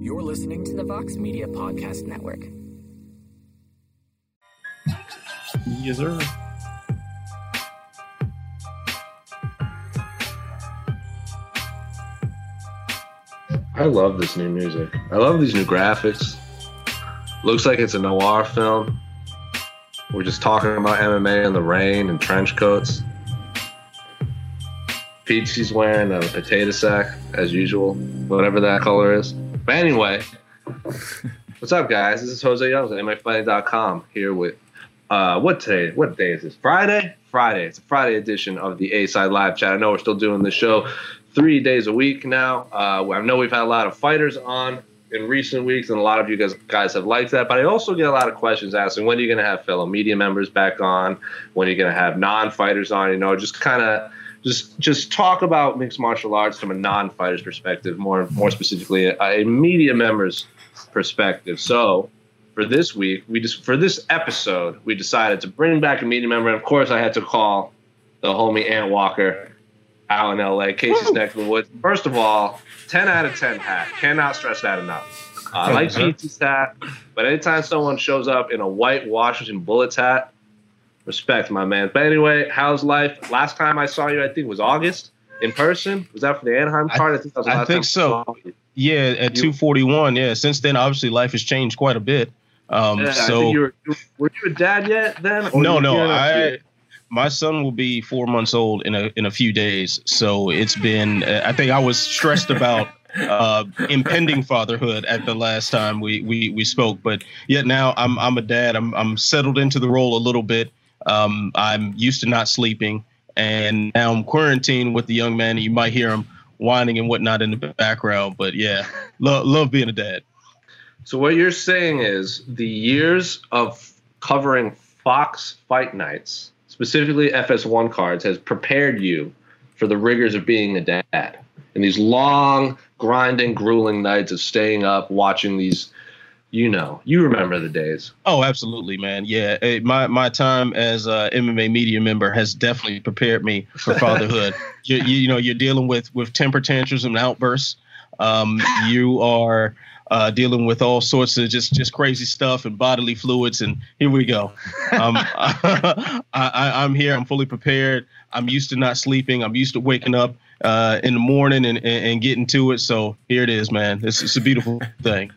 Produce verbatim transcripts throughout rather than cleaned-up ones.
You're listening to the Vox Media Podcast Network. Yes, sir. I love this new music. I love these new graphics. Looks like it's a noir film. We're just talking about M M A in the rain and trench coats. Peachy's wearing a potato sack, as usual, whatever that color is. But anyway, what's up, guys? This is Jose Youngs at M M A Fighting dot com here with, uh, what today? What day is this? Friday? Friday. It's a Friday edition of the A-Side Live Chat. I know we're still doing this show three days a week now. Uh, I know we've had a lot of fighters on in recent weeks, and a lot of you guys guys have liked that. But I also get a lot of questions asking, when are you going to have fellow media members back on? When are you going to have non-fighters on? You know, just kind of just just talk about mixed martial arts from a non-fighter's perspective, more more specifically a, a media member's perspective. So for this week, we just for this episode, we decided to bring back a media member. And of course, I had to call the homie Ant Walker out in L A, Casey's Woo! Neck of the woods. First of all, ten out of ten hat. Cannot stress that enough. Uh, I like Pete's hat, but anytime someone shows up in a white Washington Bullets hat, respect, my man. But anyway, how's life? Last time I saw you, I think, was August in person. Was that for the Anaheim card? I, I think, that was the last I think time so. Yeah, at two forty-one. Yeah, since then, obviously, life has changed quite a bit. Um, yeah, so, I think you were, were you a dad yet then? Or no, you no. I. My son will be four months old in a in a few days, so it's been. Uh, I think I was stressed about uh, impending fatherhood at the last time we, we we spoke, but yet now I'm I'm a dad. I'm I'm settled into the role a little bit. Um, I'm used to not sleeping, and now I'm quarantined with the young man. And you might hear him whining and whatnot in the background, but yeah, love love being a dad. So what you're saying is the years of covering Fox Fight Nights, specifically F S one cards, has prepared you for the rigors of being a dad and these long, grinding, grueling nights of staying up, watching these, you know, you remember the days. Oh, absolutely, man. Yeah. Hey, my, my time as a M M A media member has definitely prepared me for fatherhood. you, you, you know, you're dealing with, with temper tantrums and outbursts. Um, you are Uh, dealing with all sorts of just, just crazy stuff and bodily fluids. And here we go. Um, I, I, I'm here. I'm fully prepared. I'm used to not sleeping. I'm used to waking up uh, in the morning and, and, and getting to it. So here it is, man. It's, it's a beautiful thing.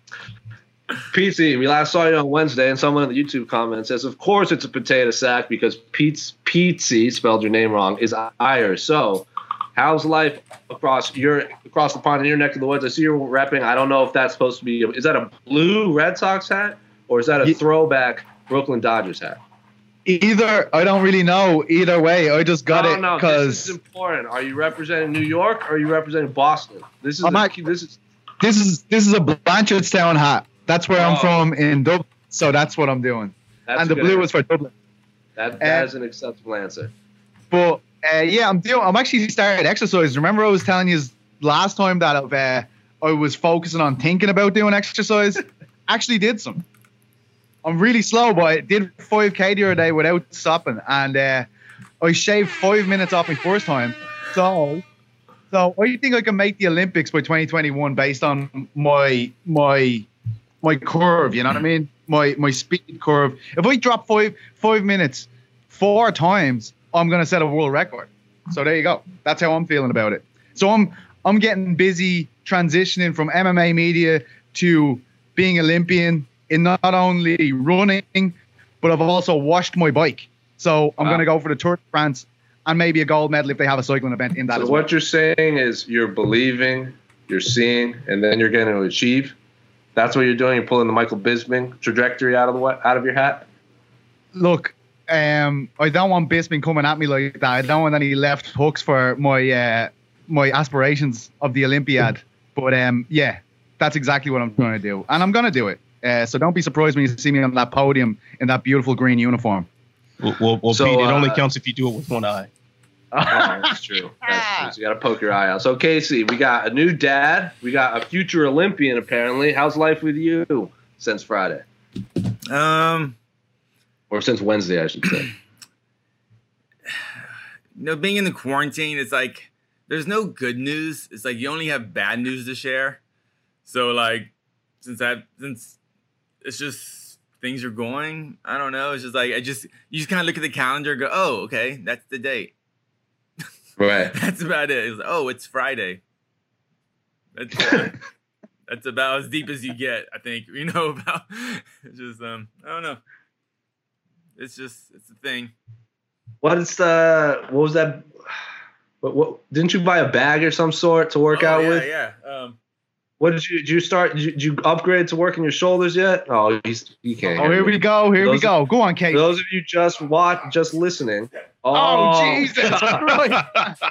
P C, we last saw you on Wednesday, and someone in the YouTube comment says, of course it's a potato sack because Pete's, Pete, spelled your name wrong, is Ire. So how's life across your across the pond in your neck of the woods? I see you're repping. I don't know if that's supposed to be. Is that a blue Red Sox hat or is that a throwback Brooklyn Dodgers hat? Either. I don't really know. Either way, I just got no, it no, because this is important. Are you representing New York or are you representing Boston? This is I'm a, not, this is this is this is a Blanchardstown hat. That's where oh. I'm from in Dublin. So that's what I'm doing. That's and the blue answer. was for Dublin. That that uh, is an acceptable answer. But uh, yeah, I'm doing. I'm actually started exercise. Remember, I was telling you last time that uh, I was focusing on thinking about doing exercise. Actually, did some. I'm really slow, but I did five K the other day without stopping, and uh, I shaved five minutes off my first time. So, so I think I can make the Olympics by twenty twenty-one based on my my my curve. You know what I mean? My my speed curve. If I drop five five minutes four times, I'm gonna set a world record. So there you go. That's how I'm feeling about it. So I'm I'm getting busy transitioning from M M A media to being Olympian in not only running, but I've also washed my bike. So I'm wow. gonna go for the Tour de France and maybe a gold medal if they have a cycling event in that. So as what well. you're saying is you're believing, you're seeing, and then you're going to achieve. That's what you're doing. You're pulling the Michael Bisping trajectory out of the out of your hat. Look. Um, I don't want Bisping coming at me like that. I don't want any left hooks for my uh, my aspirations of the Olympiad. But um, yeah, that's exactly what I'm trying to do, and I'm gonna do it. Uh, so don't be surprised when you see me on that podium in that beautiful green uniform. Well, well, well so, Pete, it uh, only counts if you do it with one eye. Oh, that's true. That's true. So you got to poke your eye out. So Casey, we got a new dad. We got a future Olympian. Apparently, how's life with you since Friday? Um. Or since Wednesday, I should say. You know, being in the quarantine, it's like there's no good news. It's like you only have bad news to share. So like, since that since it's just things are going, I don't know. It's just like I just you just kind of look at the calendar, and go, oh, okay, that's the date. Right. That's about it. It's like, oh, it's Friday. That's uh, that's about as deep as you get, I think. You know about it's just um I don't know. It's just it's a thing. What is the what was that? What, what didn't you buy a bag or some sort to work oh, out yeah, with? Yeah, um, What did you did you start? Did you, did you upgrade to working your shoulders yet? Oh, he's he can't. Oh, hear here me. we go. Here For we those go. Go on, For Kate. those of you just watch, just listening. Oh, Oh, Jesus Christ.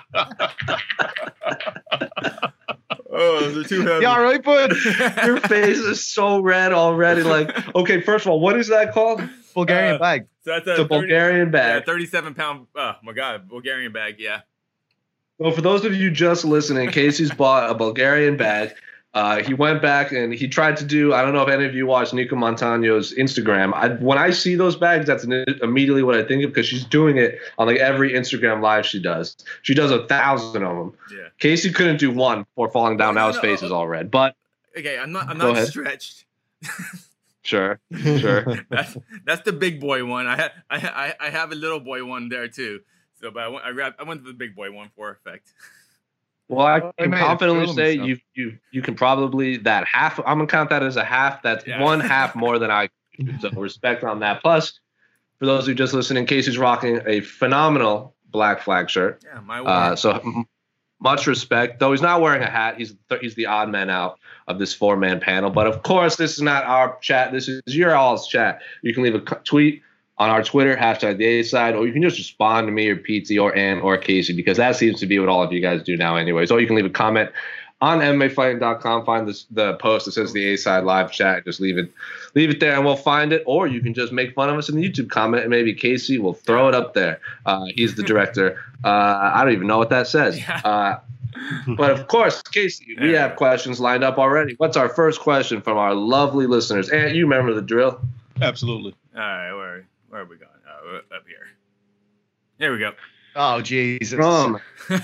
oh, those are too heavy. You all right, bud? Your face is so red already. Like, okay, first of all, what is that called? Bulgarian Uh, bag. So that's a It's a 30 Bulgarian Yeah, bag. thirty-seven pound. Oh my god, Bulgarian bag. Yeah. Well, for those of you just listening, Casey's bought a Bulgarian bag. Uh, he went back and he tried to do. I don't know if any of you watched Nico Montano's Instagram. I, when I see those bags, that's immediately what I think of because she's doing it on like every Instagram live she does. She does a thousand of them. Yeah. Casey couldn't do one before falling down. No, Now no, his no, face uh, is all red. But Okay, I'm not. I'm Go not ahead. stretched. sure, sure. that's that's the big boy one. I ha- I ha- I have a little boy one there too. So, but I went I, grabbed, I went to the big boy one for effect. Well, I Well, can they made it confidently film say stuff. you you you can probably that half. I'm gonna count that as a half. That's Yeah. one half more than I. So respect on that. Plus, for those who just listening, Casey's rocking a phenomenal Black Flag shirt. Yeah, my Uh, one. so m- much respect. Though he's not wearing a hat, he's th- he's the odd man out of this four man panel. But of course, this is not our chat. This is your all's chat. You can leave a c- tweet on our Twitter, hashtag the A side, or you can just respond to me or P T or Ann or Casey, because that seems to be what all of you guys do now anyways. Or you can leave a comment on M M A fighting dot com, find this, the post that says the A side live chat, just leave it leave it there and we'll find it. Or you can just make fun of us in the YouTube comment and maybe Casey will throw it up there. Uh, he's the director. uh, I don't even know what that says. Yeah. Uh, but of course, Casey, we have questions lined up already. What's our first question from our lovely listeners? And you remember the drill. Absolutely. All right, where where are we going? Oh, up here. Here we go. Oh, Jesus. From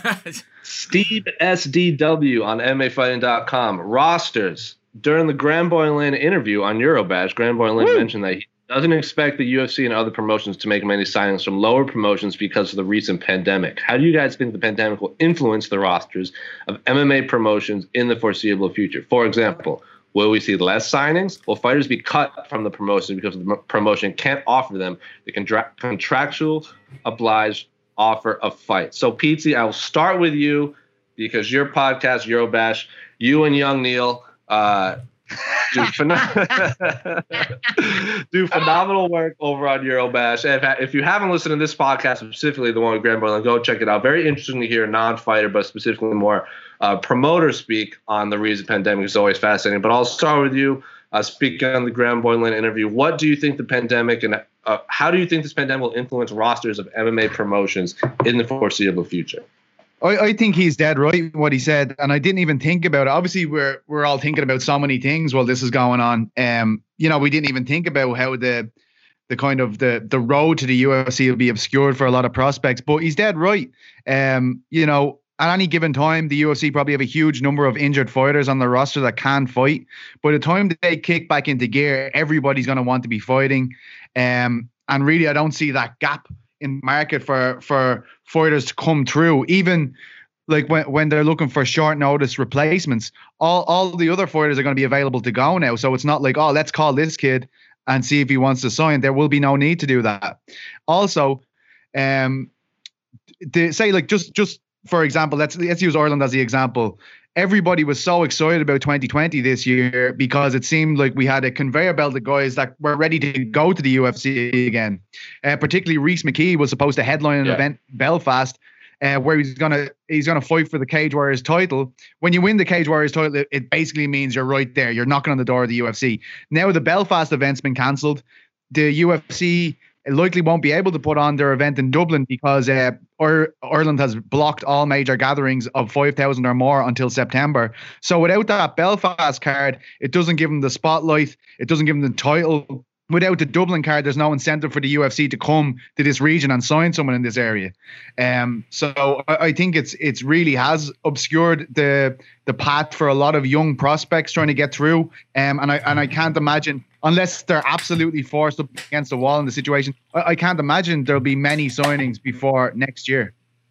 Steve S D W on M M A fighting dot com. Rosters. During the Grand Boylan interview on Eurobash, Grand Boylan mentioned that he doesn't expect the U F C and other promotions to make many signings from lower promotions because of the recent pandemic. How do you guys think the pandemic will influence the rosters of M M A promotions in the foreseeable future? For example, will we see less signings? Will fighters be cut from the promotion because the promotion can't offer them the contra- contractual obliged offer of fight? So, Pete, I will start with you because your podcast, Eurobash, you and Young Neil uh, do, phen- do phenomenal work over on Eurobash. If, if you haven't listened to this podcast, specifically the one with Grand Boylan, go check it out. Very interesting to hear a non-fighter, but specifically more uh, promoter speak on the recent pandemic. Is always fascinating. But I'll start with you. Uh, speaking on the Grand Boylan interview, what do you think the pandemic and uh, how do you think this pandemic will influence rosters of M M A promotions in the foreseeable future? I, I think he's dead right what he said, and I didn't even think about it. Obviously, we're we're all thinking about so many things while this is going on. Um, you know, we didn't even think about how the the kind of the the road to the U F C will be obscured for a lot of prospects. But he's dead right. Um, you know, at any given time, the U F C probably have a huge number of injured fighters on the roster that can fight. By the time they kick back into gear, everybody's going to want to be fighting. Um, and really, I don't see that gap in market for for fighters to come through. Even like when when they're looking for short notice replacements, all all the other fighters are going to be available to go now. So it's not like, oh, let's call this kid and see if he wants to sign. There will be no need to do that. Also, um, to say like just just for example, let's let's use Ireland as the example. Everybody was so excited about twenty twenty this year because it seemed like we had a conveyor belt of guys that were ready to go to the U F C again. Uh, particularly Reece McKee was supposed to headline an Yeah. event in Belfast uh, where he's gonna he's gonna fight for the Cage Warriors title. When you win the Cage Warriors title, it, it basically means you're right there. You're knocking on the door of the U F C. Now the Belfast event's been cancelled. The U F C likely won't be able to put on their event in Dublin because uh, Or Ireland has blocked all major gatherings of five thousand or more until September. So without that Belfast card, it doesn't give them the spotlight. It doesn't give them the title without the Dublin card, there's no incentive for the U F C to come to this region and sign someone in this area. Um, so I, I think it's it's really has obscured the the path for a lot of young prospects trying to get through. Um, and I and I can't imagine, unless they're absolutely forced up against the wall in the situation, I, I can't imagine there'll be many signings before next year.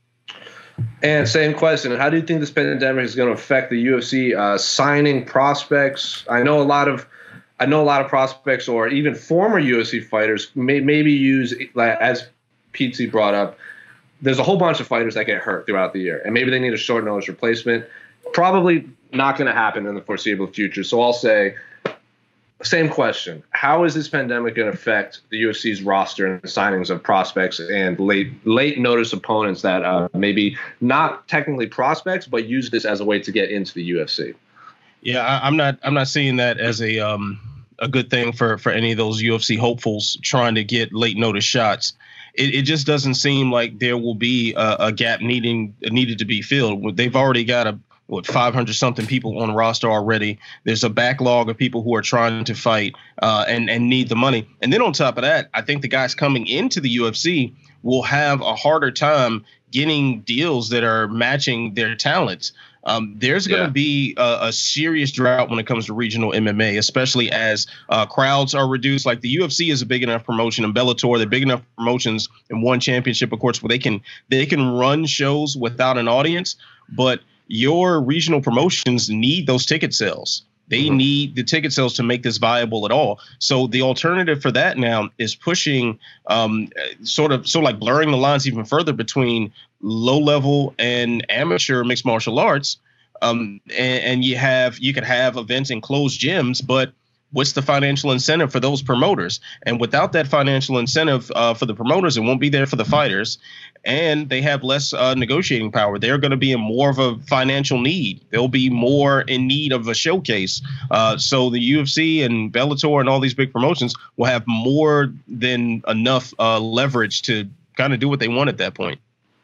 And same question: how do you think this pandemic is going to affect the U F C uh, signing prospects? I know a lot of. I know a lot of prospects or even former U F C fighters may maybe use, as Pete brought up, there's a whole bunch of fighters that get hurt throughout the year, and maybe they need a short notice replacement. Probably not going to happen in the foreseeable future. So I'll say, same question. How is this pandemic going to affect the U F C's roster and the signings of prospects and late late notice opponents that uh, maybe not technically prospects, but use this as a way to get into the U F C? Yeah, I, I'm not. I'm not seeing that as a um, a good thing for, for any of those U F C hopefuls trying to get late notice shots. It, it just doesn't seem like there will be a, a gap needing needed to be filled. They've already got a what five hundred something people on the roster already. There's a backlog of people who are trying to fight uh, and and need the money. And then on top of that, I think the guys coming into the U F C will have a harder time getting deals that are matching their talents. Um, there's going to yeah. be a, a serious drought when it comes to regional M M A, especially as uh, crowds are reduced. Like the U F C is a big enough promotion, and Bellator, they're big enough promotions in one championship, of course, where they can they can run shows without an audience. But your regional promotions need those ticket sales. They mm-hmm. need the ticket sales to make this viable at all. So the alternative for that now is pushing um, sort of sort of like blurring the lines even further between low level and amateur mixed martial arts. Um, and, and you have you could have events in closed gyms, but what's the financial incentive for those promoters? And without that financial incentive uh, for the promoters, it won't be there for the fighters. And they have less uh, negotiating power. They're going to be in more of a financial need. They'll be more in need of a showcase. Uh, so the U F C and Bellator and all these big promotions will have more than enough uh, leverage to kind of do what they want at that point.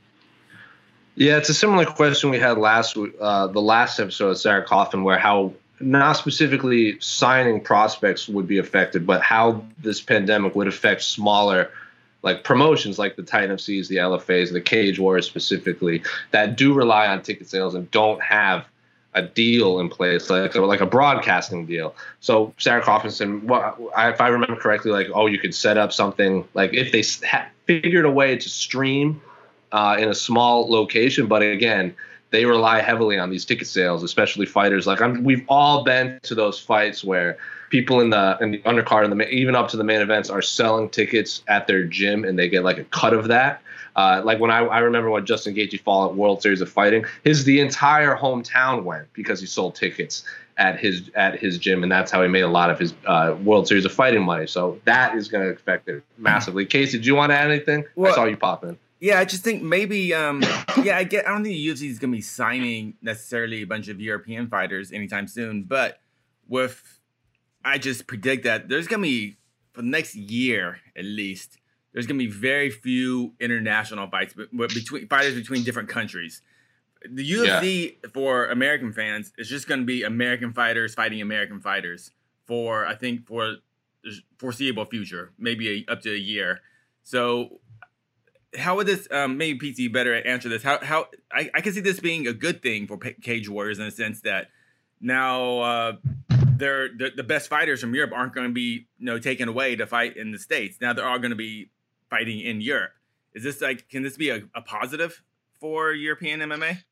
Yeah, it's a similar question we had last uh, the last episode of Sarah Coffin, where how not specifically signing prospects would be affected, but how this pandemic would affect smaller like promotions like the Titan F Cs, the L F As, the Cage Warriors specifically, that do rely on ticket sales and don't have a deal in place, like like a broadcasting deal. So Sarah Coffin said, well, if I remember correctly, like, oh, you could set up something like if they ha- figured a way to stream uh, in a small location, but again, they rely heavily on these ticket sales, especially fighters. Like I'm, we've all been to those fights where people in the in the undercard and the even up to the main events are selling tickets at their gym, and they get like a cut of that. Uh, like when I, I remember when Justin Gaethje fought at World Series of Fighting, his the entire hometown went because he sold tickets at his at his gym, and that's how he made a lot of his uh, World Series of Fighting money. So that is going to affect it massively. Casey, do you want to add anything? Well, I saw you pop in. Yeah, I just think maybe, um, yeah, I get. I don't think the U F C is going to be signing necessarily a bunch of European fighters anytime soon. But with, I just predict that there's going to be, for the next year at least, there's going to be very few international fights between fighters between different countries. The U F C yeah. for American fans is just going to be American fighters fighting American fighters for, I think, for the foreseeable future, maybe a, up to a year. So. How would this, um, maybe P T better answer this? How, how I, I can see this being a good thing for Cage Warriors in the sense that now uh, they're, they're the best fighters from Europe aren't going to be, you know, taken away to fight in the States. Now they're all going to be fighting in Europe. Is this like, can this be a, a positive for European M M A?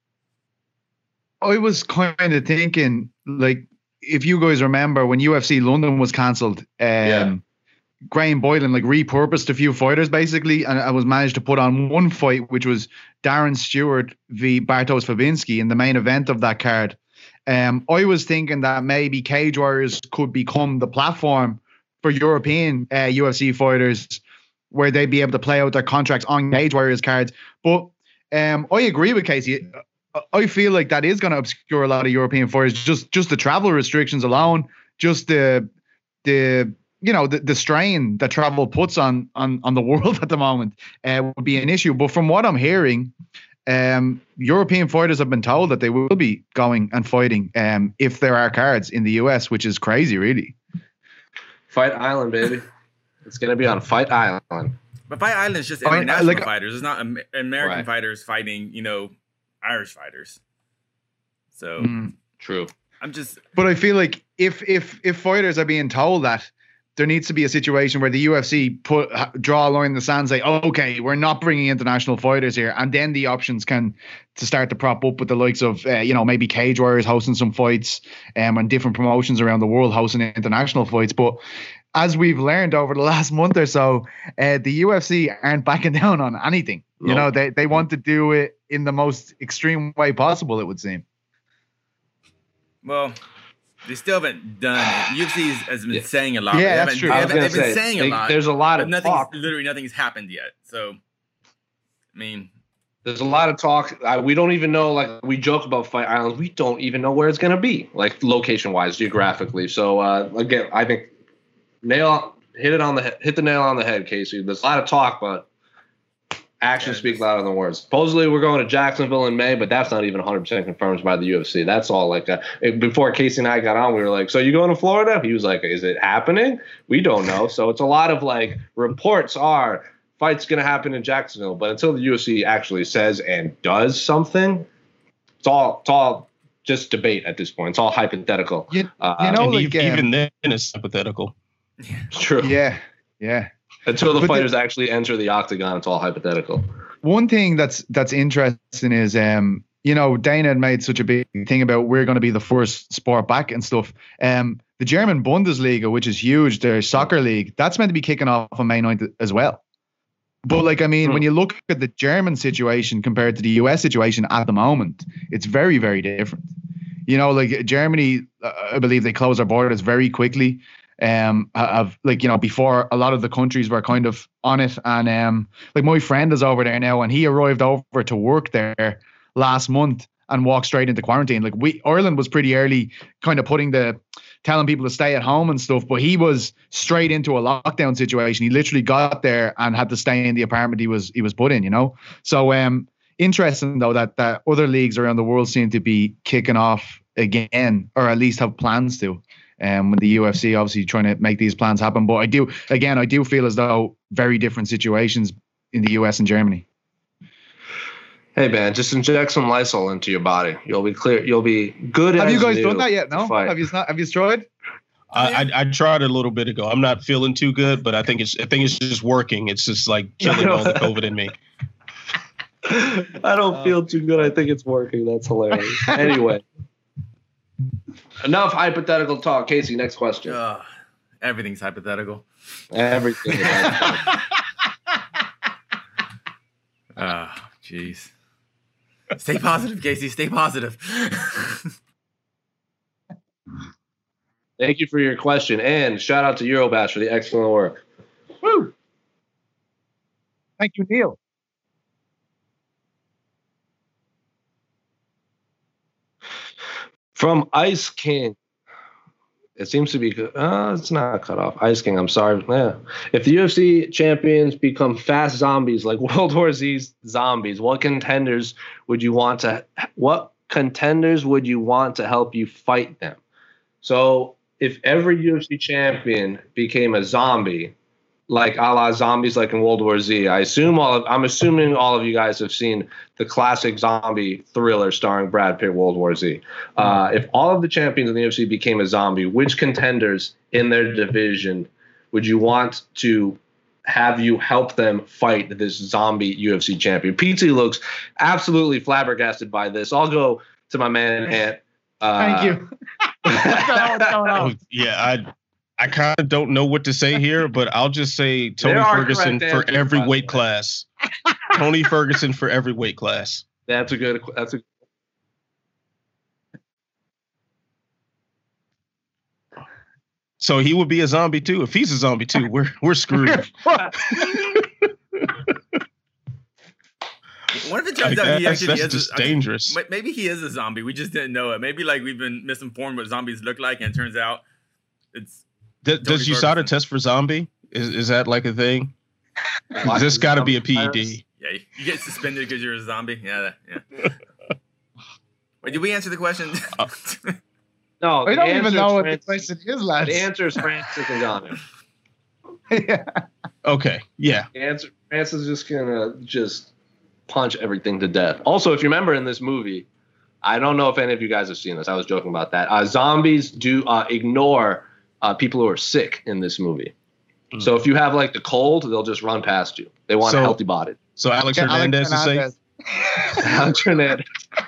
I was kind of thinking, like, if you guys remember when U F C London was cancelled, um, yeah. Graham Boylan like repurposed a few fighters basically, and I was managed to put on one fight, which was Darren Stewart v Bartosz Fabinski in the main event of that card. Um, I was thinking that maybe Cage Warriors could become the platform for European uh, U F C fighters, where they'd be able to play out their contracts on Cage Warriors cards. But um, I agree with Casey. I feel like that is going to obscure a lot of European fighters. Just just the travel restrictions alone, just the the. you know, the, the strain that travel puts on, on, on the world at the moment uh, would be an issue. But from what I'm hearing, um, European fighters have been told that they will be going and fighting um, if there are cards in the U S, which is crazy, really. Fight Island, baby. It's gonna be on Fight Island. But Fight Island is just I mean, international like- fighters. It's not Am- American Right. fighters fighting, you know, Irish fighters. So Mm. True. I'm just But I feel like if if if fighters are being told that, there needs to be a situation where the U F C put draw a line in the sand, say, oh, okay, we're not bringing international fighters here, and then the options can to start to prop up with the likes of uh, you know maybe Cage Warriors hosting some fights, um, and different promotions around the world hosting international fights. But as we've learned over the last month or so, uh, the U F C aren't backing down on anything. You No. know, they they want to do it in the most extreme way possible, it would seem. well, they still haven't done it. U F C has been Yeah. saying a lot. Yeah, they that's haven't, true. They I was haven't, gonna they've been say, saying they- a lot. there's a lot but of nothing's talk. literally nothing's happened yet. So, I mean, There's a lot of talk. I, we don't even know. Like we joke about Fight Island, we don't even know where it's gonna be, like location wise, geographically. So uh, again, I think nail hit it on the he- hit the nail on the head, Casey. There's a lot of talk, but actions Yeah, speak just- louder than words. Supposedly we're going to Jacksonville in May, but that's not even one hundred percent confirmed by the U F C. That's all like a, before Casey and I got on, we were like, "So you going to Florida?" He was like, "Is it happening?" We don't know. So it's a lot of like reports are fight's going to happen in Jacksonville, but until the U F C actually says and does something, it's all it's all just debate at this point. It's all hypothetical. You, Uh, you know, and like e- um, even then, it's hypothetical. it's true. yeah, yeah. Until the But the- fighters actually enter the octagon, it's all hypothetical. One thing that's that's interesting is um you know Dana had made such a big thing about we're going to be the first sport back and stuff. Um, the German Bundesliga, which is huge, their soccer league, that's meant to be kicking off on May ninth as well. But like I mean, Hmm. when you look at the German situation compared to the U S situation at the moment, it's very very different. You know, like Germany, uh, I believe they closed their borders very quickly. Um, have like you know before a lot of the countries were kind of on it, and um, like my friend is over there now, and he arrived over to work there last month and walked straight into quarantine. Like we Ireland was pretty early, kind of putting the telling people to stay at home and stuff, but he was straight into a lockdown situation. He literally got there and had to stay in the apartment he was he was put in. You know, so um, interesting though that that other leagues around the world seem to be kicking off again, or at least have plans to. Um, with the U F C obviously trying to make these plans happen. But I do, again, I do feel as though very different situations in the U S and Germany. Hey man, just inject some Lysol into your body. You'll be clear. You'll be good. Have as you guys new done that yet? to No? fight. Have you not? Have you tried? I, I I tried a little bit ago. I'm not feeling too good, but I think it's I think it's just working. It's just like killing all the COVID in me. I don't feel too good. I think it's working. That's hilarious. Anyway, enough hypothetical talk. Casey, next question. uh, everything's hypothetical. Everything. is hypothetical. Ah, jeez. Stay positive, Casey. Stay positive. Thank you for your question, and shout out to Eurobash for the excellent work. Woo! Thank you, Neil. From Ice King. It seems to be, uh, it's not cut off. Ice King, I'm sorry. Yeah. If the U F C champions become fast zombies like World War Z zombies, what contenders would you want to, what contenders would you want to help you fight them? So if every U F C champion became a zombie, like a la zombies like in World War Z, I assume all of, I'm assuming all of you guys have seen the classic zombie thriller starring Brad Pitt, World War Z. Uh, if all of the champions in the U F C became a zombie, which contenders in their division would you want to have you help them fight this zombie U F C champion? P T looks absolutely flabbergasted by this. I'll go to my man Ant. Uh, Thank you. What's going Oh, on? yeah, I I kind of don't know what to say here, but I'll just say Tony There are Ferguson correct for answers, every by the weight way. class. Tony Ferguson for every weight class. That's a good. That's a. So he would be a zombie too. If he's a zombie too, we're we're screwed. What if it turns Like, out he that's actually that's is just a, I mean, dangerous. ma- maybe he is a zombie. We just didn't know it. Maybe like we've been misinformed what zombies look like, and it turns out it's Does, does Tony USADA Ferguson. test for zombie? Is is that like a thing? This got to be a P E D. yeah. You get suspended because you're a zombie. Yeah, that, yeah. Wait, did we answer the question? Uh, No, I the don't even answer know is what the Francis- question is, lads. The answer is Francis Ngannou. Yeah. Okay, yeah. The answer, Francis is just gonna just punch everything to death. Also, if you remember in this movie, I don't know if any of you guys have seen this. I was joking about that. Uh, zombies do uh, ignore uh, people who are sick in this movie. Mm. So if you have like the cold, they'll just run past you. They want So- a healthy body. So Alex Yeah, Alex Hernandez is safe. Hernandez. Alex Hernandez.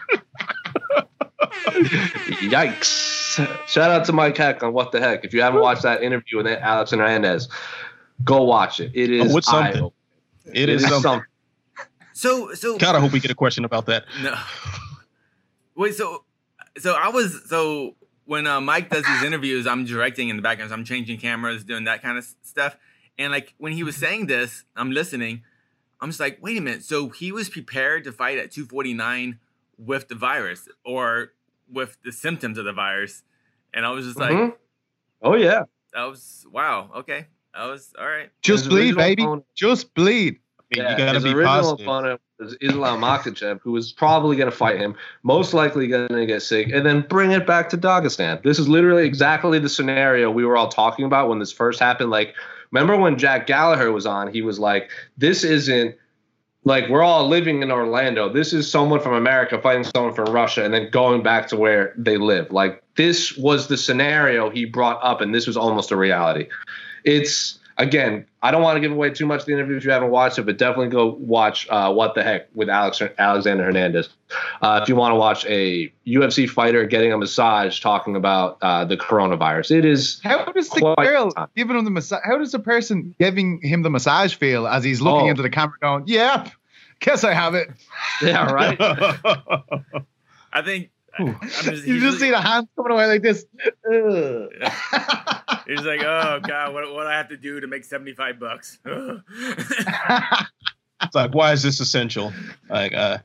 Yikes. Shout out to Mike Heck on What the Heck. If you haven't watched that interview with Alex Hernandez, go watch it. It is Oh, it's something. eye-opening. It is something. So so God, I hope we get a question about that. no. Wait, so so I was so when uh, Mike does these interviews, I'm directing in the background, so I'm changing cameras, doing that kind of stuff. And like when he was saying this, I'm listening. I'm just like, wait a minute. So he was prepared to fight at two forty-nine with the virus or with the symptoms of the virus. And I was just like, Mhm. Oh, yeah. that was, wow. Okay. That was, all right. Just His bleed, original baby. opponent- Just bleed. I mean, Yeah, you got to his be original positive. opponent was Islam Makhachev, who was probably going to fight him, most likely going to get sick, and then bring it back to Dagestan. This is literally exactly the scenario we were all talking about when this first happened. Like, remember when Jack Gallagher was on? He was like, this isn't like we're all living in Orlando. This is someone from America fighting someone from Russia and then going back to where they live. Like, this was the scenario he brought up, and this was almost a reality. It's, again, I don't want to give away too much of the interview if you haven't watched it, but definitely go watch uh, What the Heck with Alex Alexander Hernandez. Uh, if you want to watch a U F C fighter getting a massage talking about uh, the coronavirus, it is. How does the Quite girl time. giving him the massage? How does the person giving him the massage feel as he's looking Oh. into the camera, going, "Yep, guess I have it." Yeah, right. I think, I'm just, You he's just see really- the hands coming away like this. Ugh. he's like, oh God, what, what do I have to do to make seventy-five bucks? Ugh. It's like, why is this essential? Like, uh,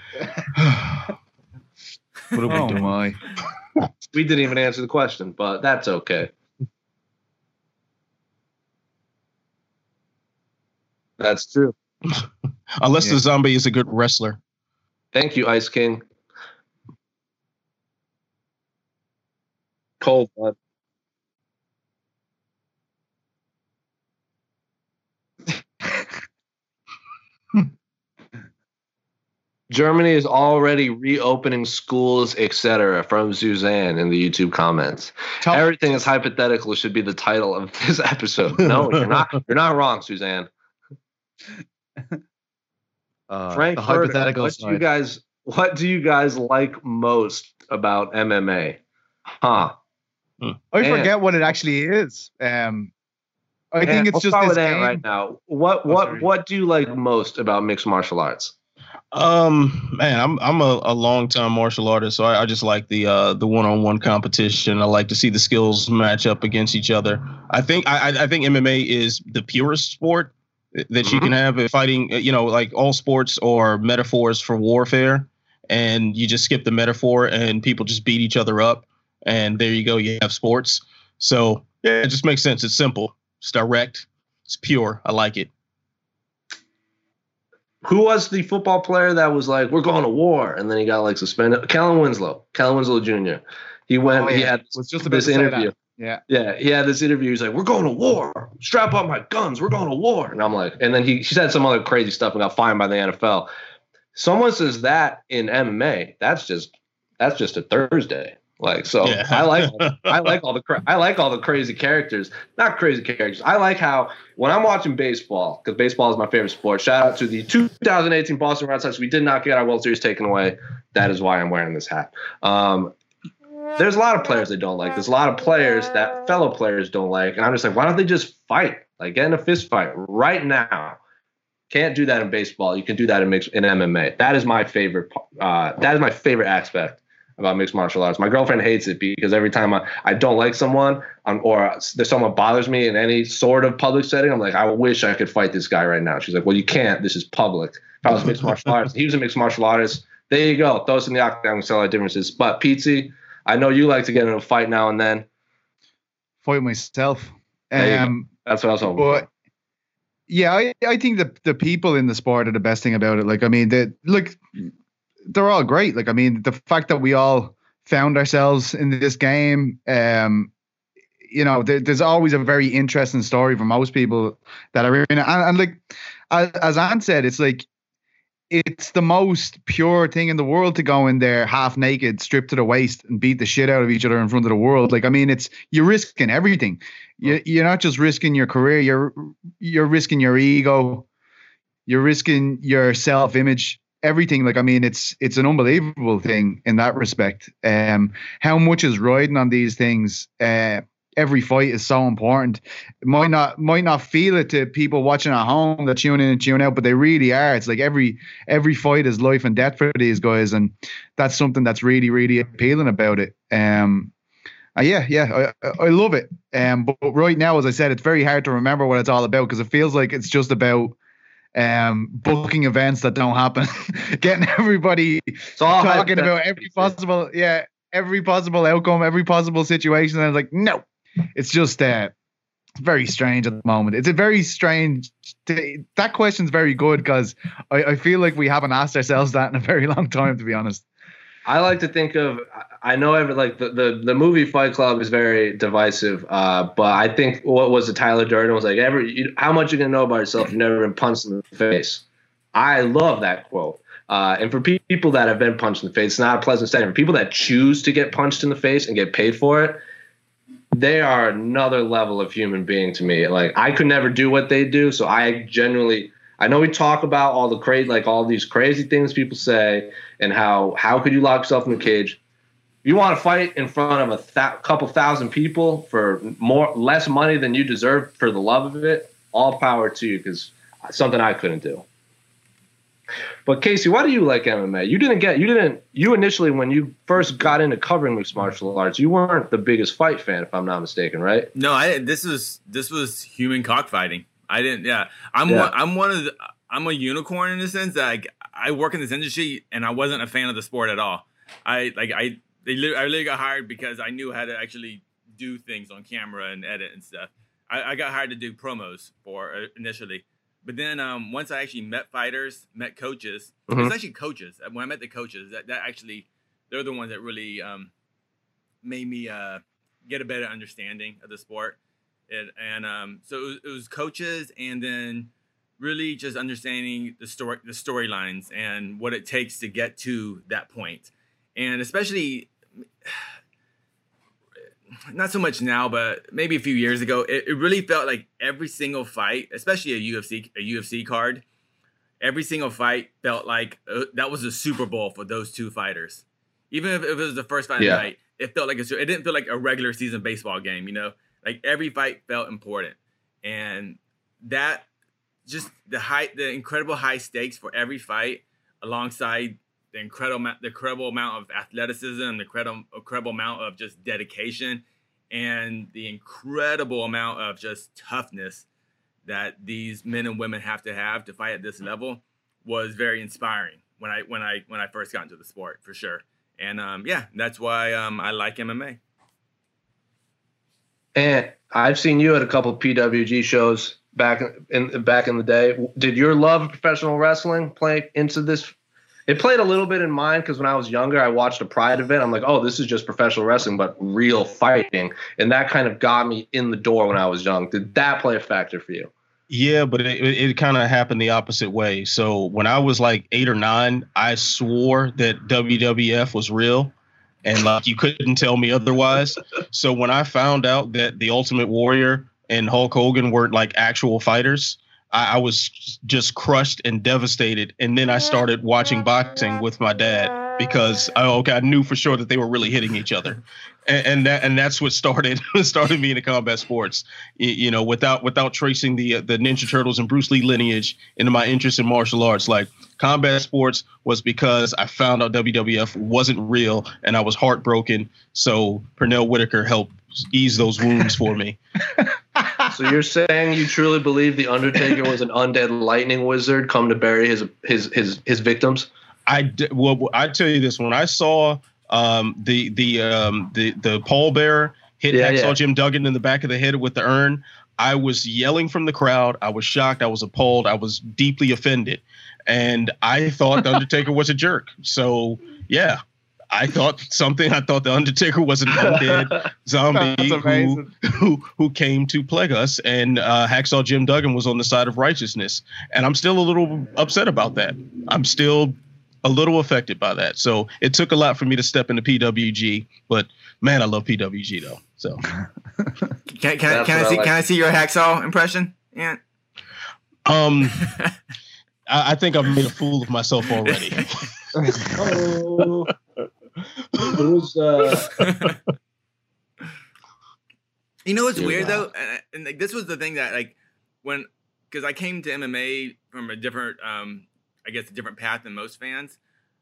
what are we Oh doing? my! We didn't even answer the question, but that's okay. That's true. Unless Yeah. the zombie is a good wrestler. Thank you, Ice King. Cold blood. Germany is already reopening schools, et cetera, from Suzanne in the YouTube comments. Top- Everything is hypothetical should be the title of this episode. No, you're not. You're not wrong, Suzanne. uh, Frank, the Furter, hypothetical what do you side. guys? What do you guys like most about M M A? Huh? I Man. forget what it actually is. Um, I Man, think it's we'll just start this with Ant game. right now. What Oh, what sorry. what do you like most about mixed martial arts? Um, man, I'm I'm a, a long time martial artist, so I, I just like the uh the one on one competition. I like to see the skills match up against each other. I think I I I think M M A is the purest sport that you Mhm. can have at fighting. You know, like all sports are metaphors for warfare, and you just skip the metaphor and people just beat each other up, and there you go. You have sports. So yeah, it just makes sense. It's simple. It's direct. It's pure. I like it. Who was the football player that was like, "We're going to war," and then he got like suspended? Kellen Winslow. Kellen Winslow Junior He went. Oh, He yeah. had Was just about this to say interview. that. Yeah. Yeah, he had this interview. He's like, "We're going to war. Strap up my guns. We're going to war." And I'm like, and then he, he said some other crazy stuff and got fined by the N F L. Someone says that in M M A, that's just that's just a Thursday. Like, so Yeah. I like I like all the cra- I like all the crazy characters. Not crazy characters. I like how when I'm watching baseball, because baseball is my favorite sport. Shout out to the two thousand eighteen Boston Red Sox. We did not get our World Series taken away. That is why I'm wearing this hat. Um, there's a lot of players they don't like. There's a lot of players that fellow players don't like. And I'm just like, why don't they just fight? Like, get in a fist fight right now. Can't do that in baseball. You can do that in mix in M M A. That is my favorite. Uh, that is my favorite aspect about mixed martial arts. My girlfriend hates it because every time I, I don't like someone um, or there's someone bothers me in any sort of public setting, I'm like, I wish I could fight this guy right now. She's like, well, you can't. This is public. If I was mixed martial arts, he was a mixed martial artist. There you go. Throw us in the octagon and sell our differences. But Pizzi, I know you like to get in a fight now and then. Fight myself. There you go. Um, That's what I was hoping for. but yeah, I, I think the the people in the sport are the best thing about it. Like, I mean, they look, they're all great. Like, I mean, the fact that we all found ourselves in this game. Um, you know, there, there's always a very interesting story for most people that are in it. And, and like, as, as Ant said, it's like, it's the most pure thing in the world to go in there half naked, stripped to the waist, and beat the shit out of each other in front of the world. Like, I mean, it's, you're risking everything. You, you're not just risking your career. You're, you're risking your ego. You're risking your self-image, everything. Like, I mean, it's, it's an unbelievable thing in that respect. Um, how much is riding on these things? Uh, Every fight is so important. It might not might not feel it to people watching at home that tune in and tune out, but they really are. It's like every every fight is life and death for these guys, and that's something that's really really appealing about it. Um, uh, yeah, yeah, I, I love it. Um, but, but right now, as I said, it's very hard to remember what it's all about because it feels like it's just about um booking events that don't happen, getting everybody talking about every possible yeah every possible outcome, every possible situation, and I was like, no. It's just uh, it's very strange at the moment. It's a very strange. T- that question's very good because I, I feel like we haven't asked ourselves that in a very long time, to be honest. I like to think of. I know every like the the, the movie Fight Club is very divisive, uh, but I think what was it? Tyler Durden was like, "Every you, how much you gonna know about yourself? You've never been punched in the face." I love that quote. Uh, and for pe- people that have been punched in the face, it's not a pleasant setting. For people that choose to get punched in the face and get paid for it, they are another level of human being to me. Like, I could never do what they do. So I genuinely, I know we talk about all the crazy, like all these crazy things people say and how, how could you lock yourself in a cage? You want to fight in front of a th- couple thousand people for more, less money than you deserve for the love of it. All power to you. Cause something I couldn't do. But Casey, why do you like M M A? You didn't get, you didn't, you initially, when you first got into covering mixed martial arts, you weren't the biggest fight fan, if I'm not mistaken, right? No, I, this was, this was human cockfighting. I didn't, yeah. I'm Yeah. one, I'm one of the, I'm a unicorn in the sense that I, I work in this industry and I wasn't a fan of the sport at all. I, like, I, they, li- I literally got hired because I knew how to actually do things on camera and edit and stuff. I, I got hired to do promos for uh, initially. But then um, once I actually met fighters, met coaches, Mm-hmm. it was actually coaches. When I met the coaches, that, that actually, they're the ones that really um, made me uh, get a better understanding of the sport. It, and um, so it was, it was coaches, and then really just understanding the story, the storylines, and what it takes to get to that point. And especially, not so much now, but maybe a few years ago, it, it really felt like every single fight, especially a U F C a U F C card, every single fight felt like uh, that was a Super Bowl for those two fighters. Even if, if it was the first fight of the Yeah. night, it felt like a, it didn't feel like a regular season baseball game. You know, like every fight felt important, and that just the high, the incredible high stakes for every fight, alongside the incredible, the incredible amount of athleticism, the incredible, incredible amount of just dedication, and the incredible amount of just toughness that these men and women have to have to fight at this level was very inspiring when I when I when I first got into the sport, for sure. And um, yeah, that's why um, I like M M A. And I've seen you at a couple of P W G shows back in back in the day. Did your love of professional wrestling play into this? It played a little bit in mine because when I was younger, I watched a Pride event. I'm like, oh, this is just professional wrestling, but real fighting. And that kind of got me in the door when I was young. Did that play a factor for you? Yeah, but it, it kind of happened the opposite way. So when I was like eight or nine, I swore that W W F was real, and like you couldn't tell me otherwise. So when I found out that the Ultimate Warrior and Hulk Hogan weren't like actual fighters, I, I was just crushed and devastated. And then I started watching boxing with my dad because I, okay, I knew for sure that they were really hitting each other. And, and that and that's what started started me into combat sports. You, you know, without without tracing the the Ninja Turtles and Bruce Lee lineage into my interest in martial arts, like combat sports was because I found out W W F wasn't real and I was heartbroken. So Pernell Whitaker helped ease those wounds for me. So you're saying you truly believe the Undertaker was an undead lightning wizard come to bury his his his his victims? I d- well, I tell you this: when I saw um, the the um, the the pallbearer hit Yeah, Hacksaw yeah. Jim Duggan in the back of the head with the urn, I was yelling from the crowd. I was shocked. I was appalled. I was deeply offended, and I thought the Undertaker was a jerk. So yeah, I thought something. I thought the Undertaker was an undead zombie who, who who came to plague us, and uh, Hacksaw Jim Duggan was on the side of righteousness. And I'm still a little upset about that. I'm still a little affected by that. So it took a lot for me to step into P W G, but man, I love P W G though. So can, can, can I see? Like. Can I see your Hacksaw impression? Yeah. Um, I, I think I've made a fool of myself already. Oh, it was. Uh... You know what's weird though, and, and like this was the thing that like when because I came to M M A from a different, um, I guess, a different path than most fans.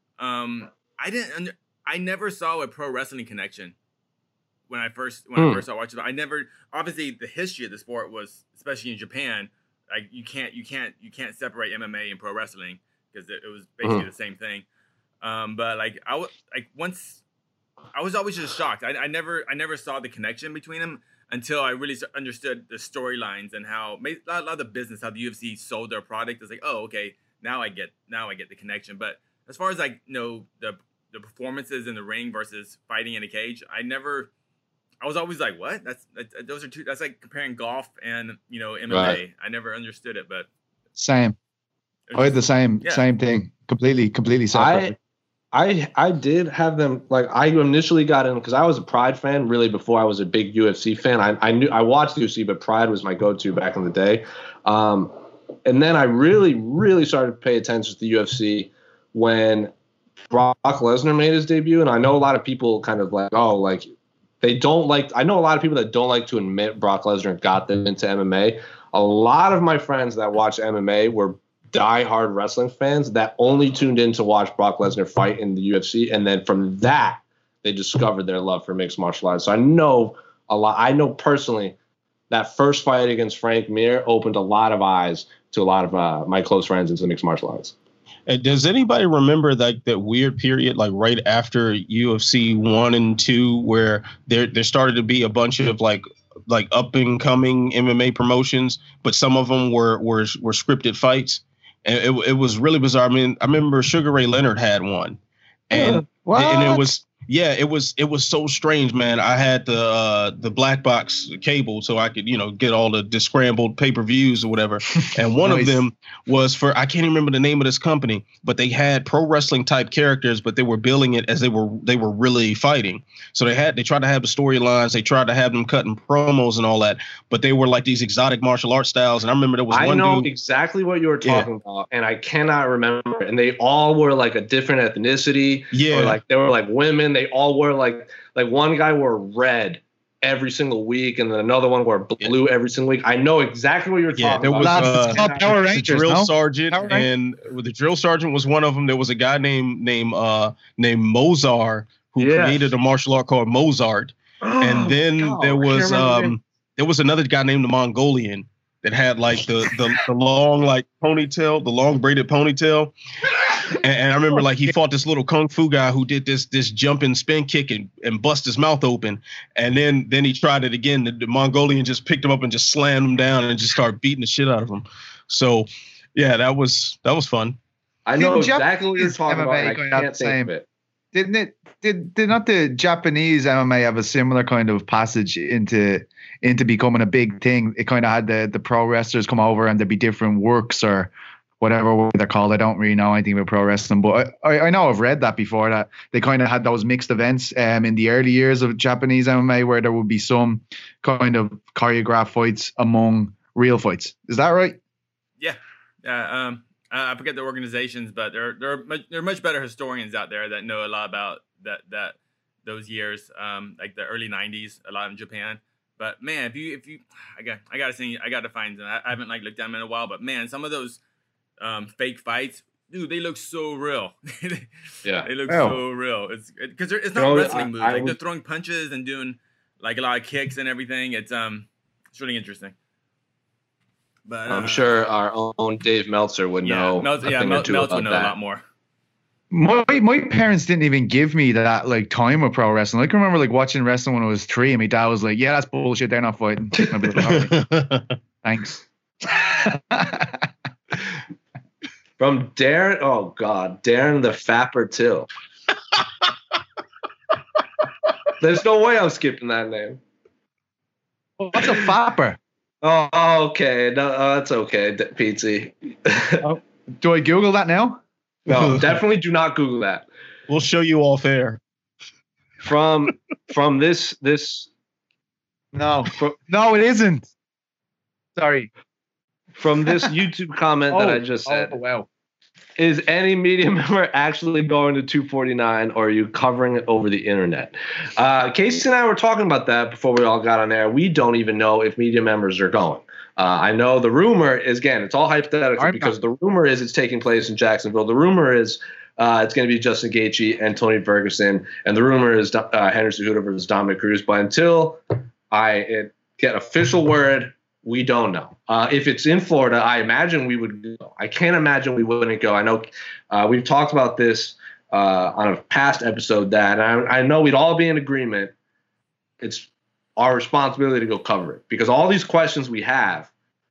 Um, I didn't. I never saw a pro wrestling connection when I first when hmm. I first started watching it. I never. Obviously, the history of the sport was, especially in Japan. Like you can't you can't you can't separate M M A and pro wrestling because it, it was basically mm-hmm. the same thing. Um, but like I was like once I was always just shocked. I, I never I never saw the connection between them until I really understood the storylines and how a lot of the business, how the U F C sold their product. It's like, oh, okay, now I get now I get the connection. But as far as like you know the the performances in the ring versus fighting in a cage, I never. I was always like, what? That's, that's those are two. That's like comparing golf and you know M M A. Right. I never understood it, but same. I had the same yeah. same thing. Completely, completely separate. I, I I did have them like I initially got in because I was a Pride fan really before I was a big U F C fan. I I knew I watched U F C, but Pride was my go-to back in the day. Um, and then I really really started to pay attention to the U F C when Brock Lesnar made his debut, and I know a lot of people kind of like, oh, like. They don't like – I know a lot of people that don't like to admit Brock Lesnar got them into M M A. A lot of my friends that watch M M A were diehard wrestling fans that only tuned in to watch Brock Lesnar fight in the U F C. And then from that, they discovered their love for mixed martial arts. So I know a lot – I know personally that first fight against Frank Mir opened a lot of eyes to a lot of uh, my close friends into mixed martial arts. And does anybody remember like that weird period, like right after U F C one and two, where there there started to be a bunch of like like up and coming M M A promotions, but some of them were were were scripted fights, and it it was really bizarre. I mean, I remember Sugar Ray Leonard had one, and what? and it was. Yeah, it was it was so strange, man. I had the uh, the black box cable so I could, you know, get all the, the scrambled pay-per-views or whatever. And one nice. of them was for I can't even remember the name of this company, but they had pro wrestling type characters, but they were billing it as they were they were really fighting. So they had they tried to have the storylines, they tried to have them cutting promos and all that, but they were like these exotic martial art styles. And I remember there was I one know dude, exactly what you were talking yeah. about, and I cannot remember. And they all were like a different ethnicity. Yeah, or like they were like women. They all wore like like one guy wore red every single week, and then another one wore blue yeah. every single week. I know exactly what you're yeah, talking there about. Was, uh, Power Rangers, the drill no? sergeant, Power and the drill sergeant was one of them. There was a guy named named uh, named Mozart who yes. created a martial art called Mozart, oh, and then God, there was um there was another guy named the Mongolian that had like the the, the long like ponytail, the long braided ponytail. And, and I remember like he fought this little kung fu guy who did this this jumping spin kick and, and bust his mouth open. And then then he tried it again. The, the Mongolian just picked him up and just slammed him down and just started beating the shit out of him. So yeah, that was that was fun. I know Didn't exactly what you're talking M M A about. I can't think of it. Didn't it? Did did not the Japanese M M A have a similar kind of passage into into becoming a big thing? It kind of had the the pro wrestlers come over and there'd be different works or whatever they're called. I don't really know anything about pro wrestling, but I, I know I've read that before, that they kind of had those mixed events um, in the early years of Japanese M M A where there would be some kind of choreographed fights among real fights. Is that right? Yeah. Yeah. Um, I forget the organizations, but there, there, are much, there are much better historians out there that know a lot about that, that those years, um, like the early nineties, a lot in Japan. But man, if you, if you, I got, I got to see, I got to find them. I, I haven't like looked at them in a while, but man, some of those, Um, fake fights, dude, they look so real. Yeah, they look oh. so real. It's because it, it's not you know, wrestling I, moves. I, like I, they're throwing punches and doing like a lot of kicks and everything. It's um, it's really interesting. But I'm uh, sure our own Dave Meltzer would yeah, know. Meltzer, a yeah, thing Mel- or two Meltzer would about know that. a lot more. My my parents didn't even give me that like time of pro wrestling. I can remember like watching wrestling when I was three, and my dad was like, "Yeah, that's bullshit. They're not fighting." I'd be like, "All right, thanks." From Darren, oh God, Darren the Fapper Till. There's no way I'm skipping that name. What's a fapper? Oh, okay. No, oh, that's okay, D- Pizzy. Oh, do I Google that now? No, definitely do not Google that. We'll show you off air. From from this this No, no, it isn't. Sorry. From this YouTube comment Oh, that I just said. Oh, wow. Is any media member actually going to two forty-nine, or are you covering it over the internet? Uh, Casey and I were talking about that before we all got on air. We don't even know if media members are going. Uh, I know the rumor is, again, it's all hypothetical I'm because not. the rumor is it's taking place in Jacksonville. The rumor is uh, it's going to be Justin Gaethje and Tony Ferguson, and the rumor is uh, Henry Cejudo versus Dominic Cruz. But until I it, get official word, we don't know. Uh, if it's in Florida, I imagine we would go. I can't imagine we wouldn't go. I know uh, we've talked about this uh, on a past episode that and I, I know we'd all be in agreement. It's our responsibility to go cover it because all these questions we have,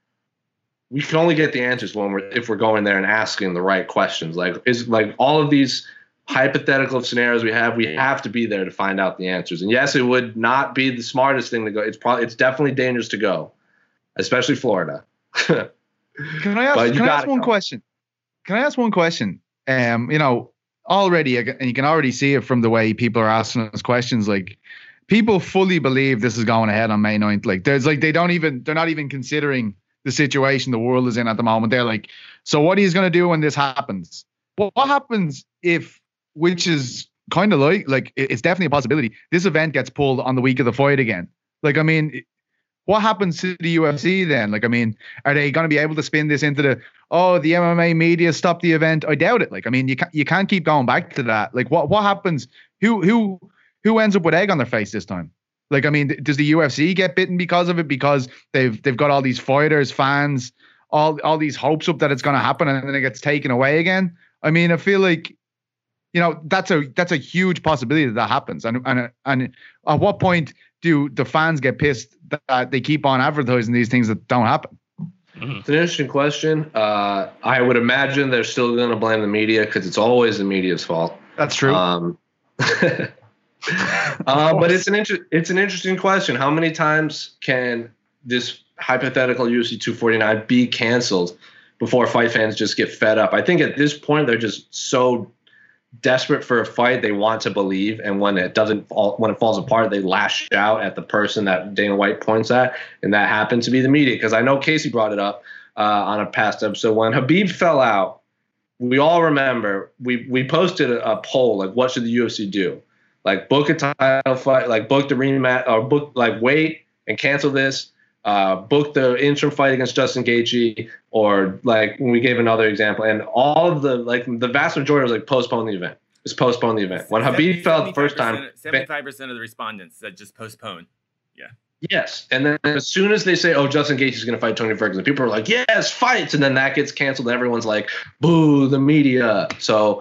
we can only get the answers when we're if we're going there and asking the right questions. Like is like all of these hypothetical scenarios we have, we have to be there to find out the answers. And yes, it would not be the smartest thing to go. It's probably it's definitely dangerous to go. Especially Florida. Can I ask, But you can I ask gotta one go. question? Can I ask one question? Um, you know, already, and you can already see it from the way people are asking us questions. Like, people fully believe this is going ahead on May ninth. Like, there's like they don't even they're not even considering the situation the world is in at the moment. They're like, so what are you going to do when this happens? What what happens if, which is kind of like like it- it's definitely a possibility. This event gets pulled on the week of the fight again. Like, I mean. What happens to the U F C then? Like, I mean, are they going to be able to spin this into the, oh, the M M A media stopped the event? I doubt it. Like, I mean, you can't, you can't keep going back to that. Like, what, what happens? Who, who, who ends up with egg on their face this time? Like, I mean, does the U F C get bitten because of it? Because they've, they've got all these fighters, fans, all, all these hopes up that it's going to happen and then it gets taken away again. I mean, I feel like, you know, that's a, that's a huge possibility that that happens. And, and, and at what point do the fans get pissed that they keep on advertising these things that don't happen? It's an interesting question. Uh, I would imagine they're still going to blame the media because it's always the media's fault. That's true. Um, uh, but it's an inter- it's an interesting question. How many times can this hypothetical U F C two forty-nine be canceled before fight fans just get fed up? I think at this point they're just so desperate for a fight they want to believe, and when it doesn't fall, when it falls apart, they lash out at the person that Dana White points at, and that happened to be the media. Because I know Casey brought it up uh, on a past episode when Khabib fell out. We all remember we we posted a, a poll like, what should the U F C do? Like book a title fight, like book the rematch, or book like wait and cancel this. Uh, book the interim fight against Justin Gaethje, or like when we gave another example, and all of the like the vast majority was like postpone the event. Just postpone the event. When Khabib fell the first time, seventy-five percent of the respondents said just postpone. Yeah. yes, and then as soon as they say, "Oh, Justin Gaethje is going to fight Tony Ferguson," people are like, "Yes, fights!" And then that gets canceled, and everyone's like, "Boo, the media!" So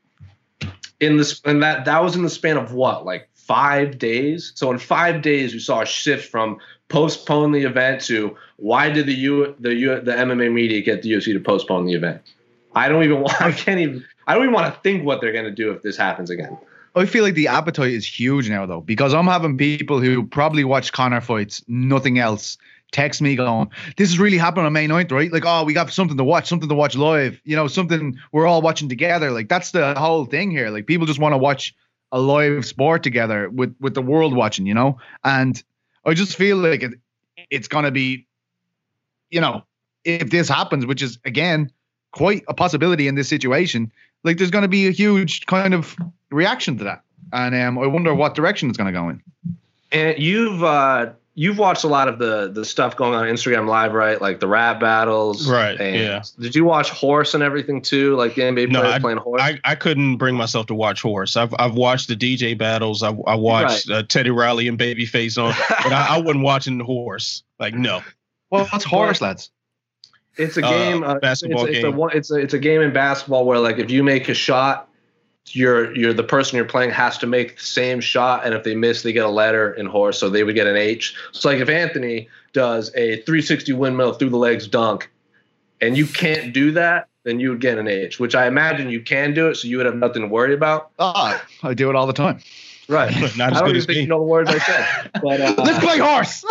in this, and that that was in the span of what, like five days. So in five days, we saw a shift from postpone the event to why did the U the U the M M A media get the U F C to postpone the event? I don't even want. I can't even. I don't even want to think what they're going to do if this happens again. I feel like the appetite is huge now, though, because I'm having people who probably watch Conor fights, nothing else, text me going, this is really happening on May ninth, right? Like, oh, we got something to watch, something to watch live, you know, something we're all watching together. Like, that's the whole thing here. Like, people just want to watch a live sport together with, with the world watching, you know? And I just feel like it, it's going to be, you know, if this happens, which is, again, quite a possibility in this situation, like there's going to be a huge kind of reaction to that. And um, I wonder what direction it's going to go in. And you've uh, you've watched a lot of the the stuff going on Instagram Live, right? Like the rap battles. Right, And yeah. Did you watch Horse and everything too? Like the N B A No, players I, playing Horse? I, I couldn't bring myself to watch Horse. I've I've watched the D J battles. I, I watched uh, Teddy Riley and Babyface on, but I, I wasn't watching the Horse. Like, no. Well, what's horse, lads? It's a Uh, game. Uh, basketball it's, it's, game. A, one- it's a it's a game in basketball where like if you make a shot, you're you're the person you're playing has to make the same shot, and if they miss, they get a letter in Horse, so they would get an H. So like if Anthony does a three sixty windmill through the legs dunk, and you can't do that, then you would get an H. Which I imagine you can do it, so you would have nothing to worry about. Ah, I do it all the time. Right. Not as I don't good even as think me. you know the words I said. But uh, Let's play horse.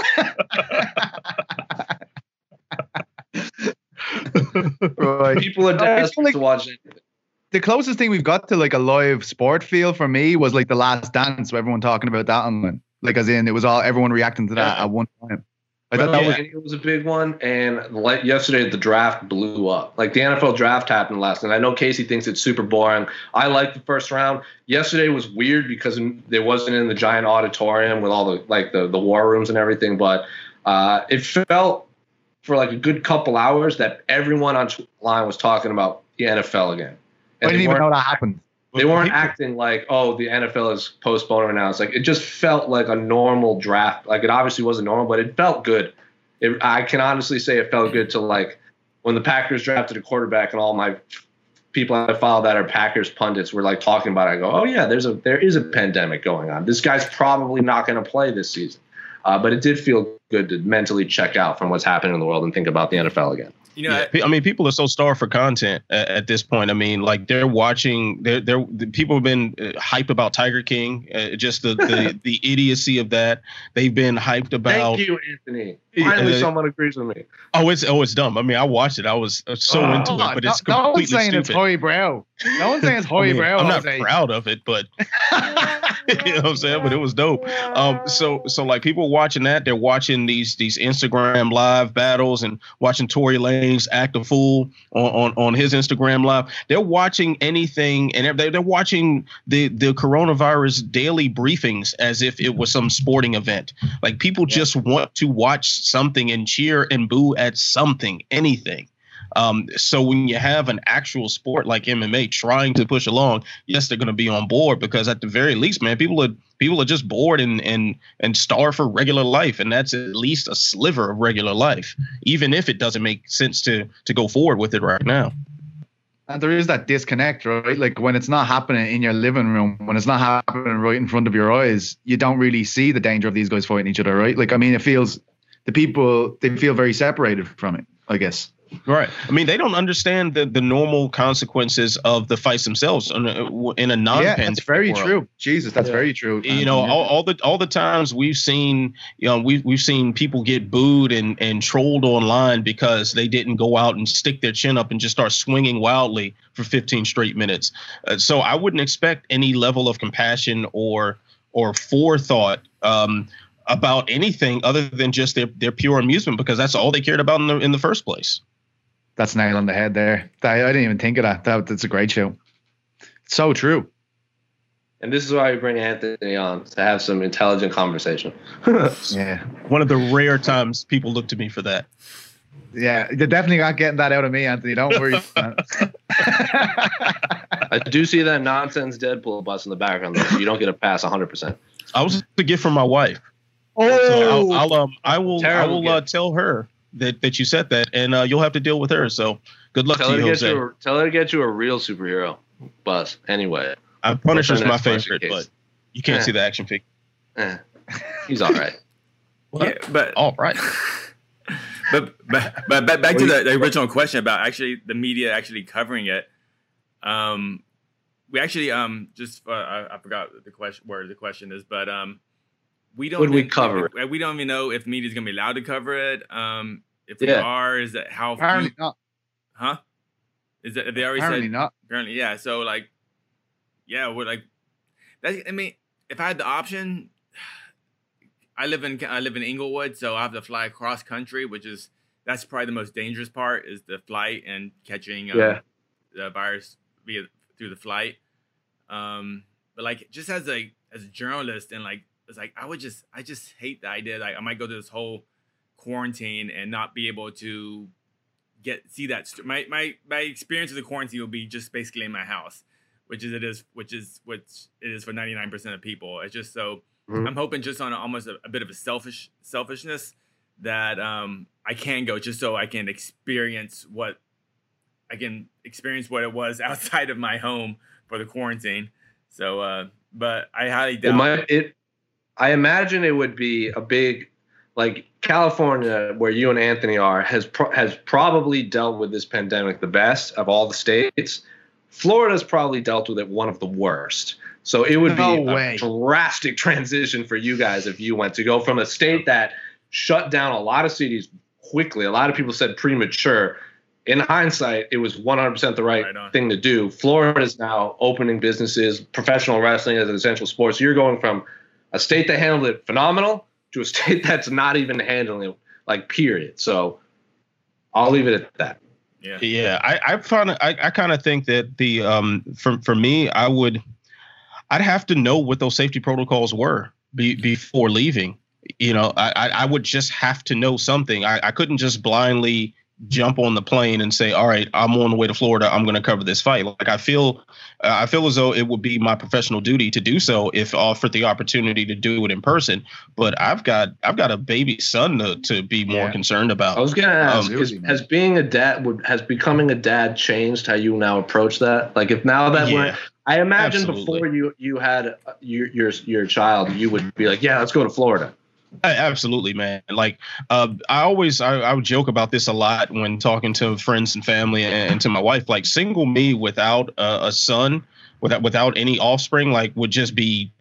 Right. people are I feel desperate like to watch it. the closest thing we've got to like a live sport feel for me was like The Last Dance, with everyone talking about that online. Like as in, it was all everyone reacting to that Yeah. at one time. I thought Well, that yeah, was it was a big one, and like yesterday the draft blew up. Like the N F L draft happened last night. I know Casey thinks it's super boring. I like the first round. Yesterday was weird because it wasn't in the giant auditorium with all the like the the war rooms and everything, but uh, it felt for like a good couple hours that everyone online was talking about the N F L again. I And didn't they even know weren't- that happened. They weren't People- acting like, oh, the N F L is postponed or announced. Like it just felt like a normal draft. Like it obviously wasn't normal, but it felt good. It, I can honestly say it felt good to like when the Packers drafted a quarterback and all my people I follow that are Packers pundits were like talking about it. I go, oh yeah, there's a there is a pandemic going on. This guy's probably not going to play this season. Uh, but it did feel good to mentally check out from what's happening in the world and think about the N F L again. You know, Yeah, I, I mean, people are so starved for content at, at this point. I mean, like they're watching. They're, they're the people have been uh, hyped about Tiger King. Uh, just the, the the idiocy of that. They've been hyped about. Thank you, Anthony. Yeah, Finally, uh, someone agrees with me. Oh, it's oh, it's dumb. I mean, I watched it. I was uh, so Oh, into it, but it's no, no one's completely saying stupid. it's highbrow. No one's saying it's I mean, highbrow. I'm I not say. proud of it, but you know what I'm saying. But it was dope. Um, so so like people watching that, they're watching these these Instagram live battles and watching Tory Lanez act a fool on, on, on his Instagram live. They're watching anything, and they're they're watching the the coronavirus daily briefings as if it was some sporting event. Like people just want to watch something and cheer and boo at something, anything. Um, so when you have an actual sport like M M A trying to push along, yes, they're going to be on board because at the very least, man, people are people are just bored and and and starved for regular life, and that's at least a sliver of regular life, even if it doesn't make sense to to go forward with it right now. And there is that disconnect, right? Like when it's not happening in your living room, when it's not happening right in front of your eyes, you don't really see the danger of these guys fighting each other, right? Like, I mean, it feels the people, they feel very separated from it, I guess. Right. I mean, they don't understand the, the normal consequences of the fights themselves in a, in a non-pandemic Yeah, that's very world. true. Jesus, that's Yeah. very true. You know, all, all the all the times we've seen, you know, we've we've seen people get booed and and trolled online because they didn't go out and stick their chin up and just start swinging wildly for fifteen straight minutes. Uh, so I wouldn't expect any level of compassion or or forethought um, about anything other than just their their pure amusement, because that's all they cared about in the in the first place. That's nail on the head there. That, I didn't even think of that. that. That's a great show. It's so true. And this is why we bring Anthony on to have some intelligent conversation. Yeah. One of the rare times people look to me for that. Yeah, you're definitely not getting that out of me, Anthony. Don't worry. man. I do see that nonsense Deadpool bus in the background, though, so you don't get a pass one hundred percent. I was a gift from my wife. Oh, So I'll, I'll um I will I Terrible will uh, gift. tell her that, that you said that, and uh, you'll have to deal with her. So good luck Tell to her, you, to get Jose. you a, tell her to get you a real superhero bus. Anyway, I Punisher's What's our my next question, favorite, Case? but you can't Eh. see the action figure. eh, he's all right. yeah, but All right. but but but, but back to the, the original question about actually the media actually covering it. Um, we actually um just uh, I, I forgot the question where the question is, but um we don't Would we even- cover we, we don't even know if media is gonna be allowed to cover it. Um, if they Yeah. are, is that how? apparently few- not. huh? Is that they already Apparently said? not. Apparently, yeah. So like, yeah, we're like, that's, I mean, if I had the option, I live in I live in Inglewood, so I have to fly across country, which is that's probably the most dangerous part is the flight and catching um, Yeah. the virus via through the flight. Um, but like, just as a as a journalist and like, it's like I would just I just hate the idea like I might go through this whole quarantine and not be able to get see that st- my my my experience of the quarantine will be just basically in my house, which is it is which is which it is for ninety-nine percent of people. It's just so Mhm. I'm hoping just on a, almost a, a bit of a selfish selfishness that um I can go just so I can experience what I can experience what it was outside of my home for the quarantine. So uh but I highly It doubt might it. I imagine it would be a big, like California, where you and Anthony are, has pro- has probably dealt with this pandemic the best of all the states. Florida's probably dealt with it one of the worst. So it would No be way. a drastic transition for you guys if you went to go from a state that shut down a lot of cities quickly. A lot of people said premature. In hindsight, it was one hundred percent the right, Right thing to do. Florida is now opening businesses, professional wrestling as an essential sport. So you're going from a state that handled it phenomenal to a state that's not even handling it, like, period. So I'll leave it at that. Yeah. Yeah, I I find I, I kind of think that the um for for me, I would I'd have to know what those safety protocols were be, before leaving. You know, I I I would just have to know something. I, I couldn't just blindly jump on the plane and say, all right, I'm on the way to Florida. I'm going to cover this fight. Like, I feel, uh, I feel as though it would be my professional duty to do so if offered the opportunity to do it in person. But I've got, I've got a baby son to, to be more Yeah. concerned about. I was going to ask, Um, is, has being a dad, would, has becoming a dad changed how you now approach that? Like, if now that Yeah, we're, I imagine absolutely. before you, you had uh, your, your, your child, you would be like, yeah, let's go to Florida. I- Absolutely, man. Like, uh, I always, I, I would joke about this a lot when talking to friends and family and, and to my wife. Like, single me without a, a son, without without any offspring, like, would just be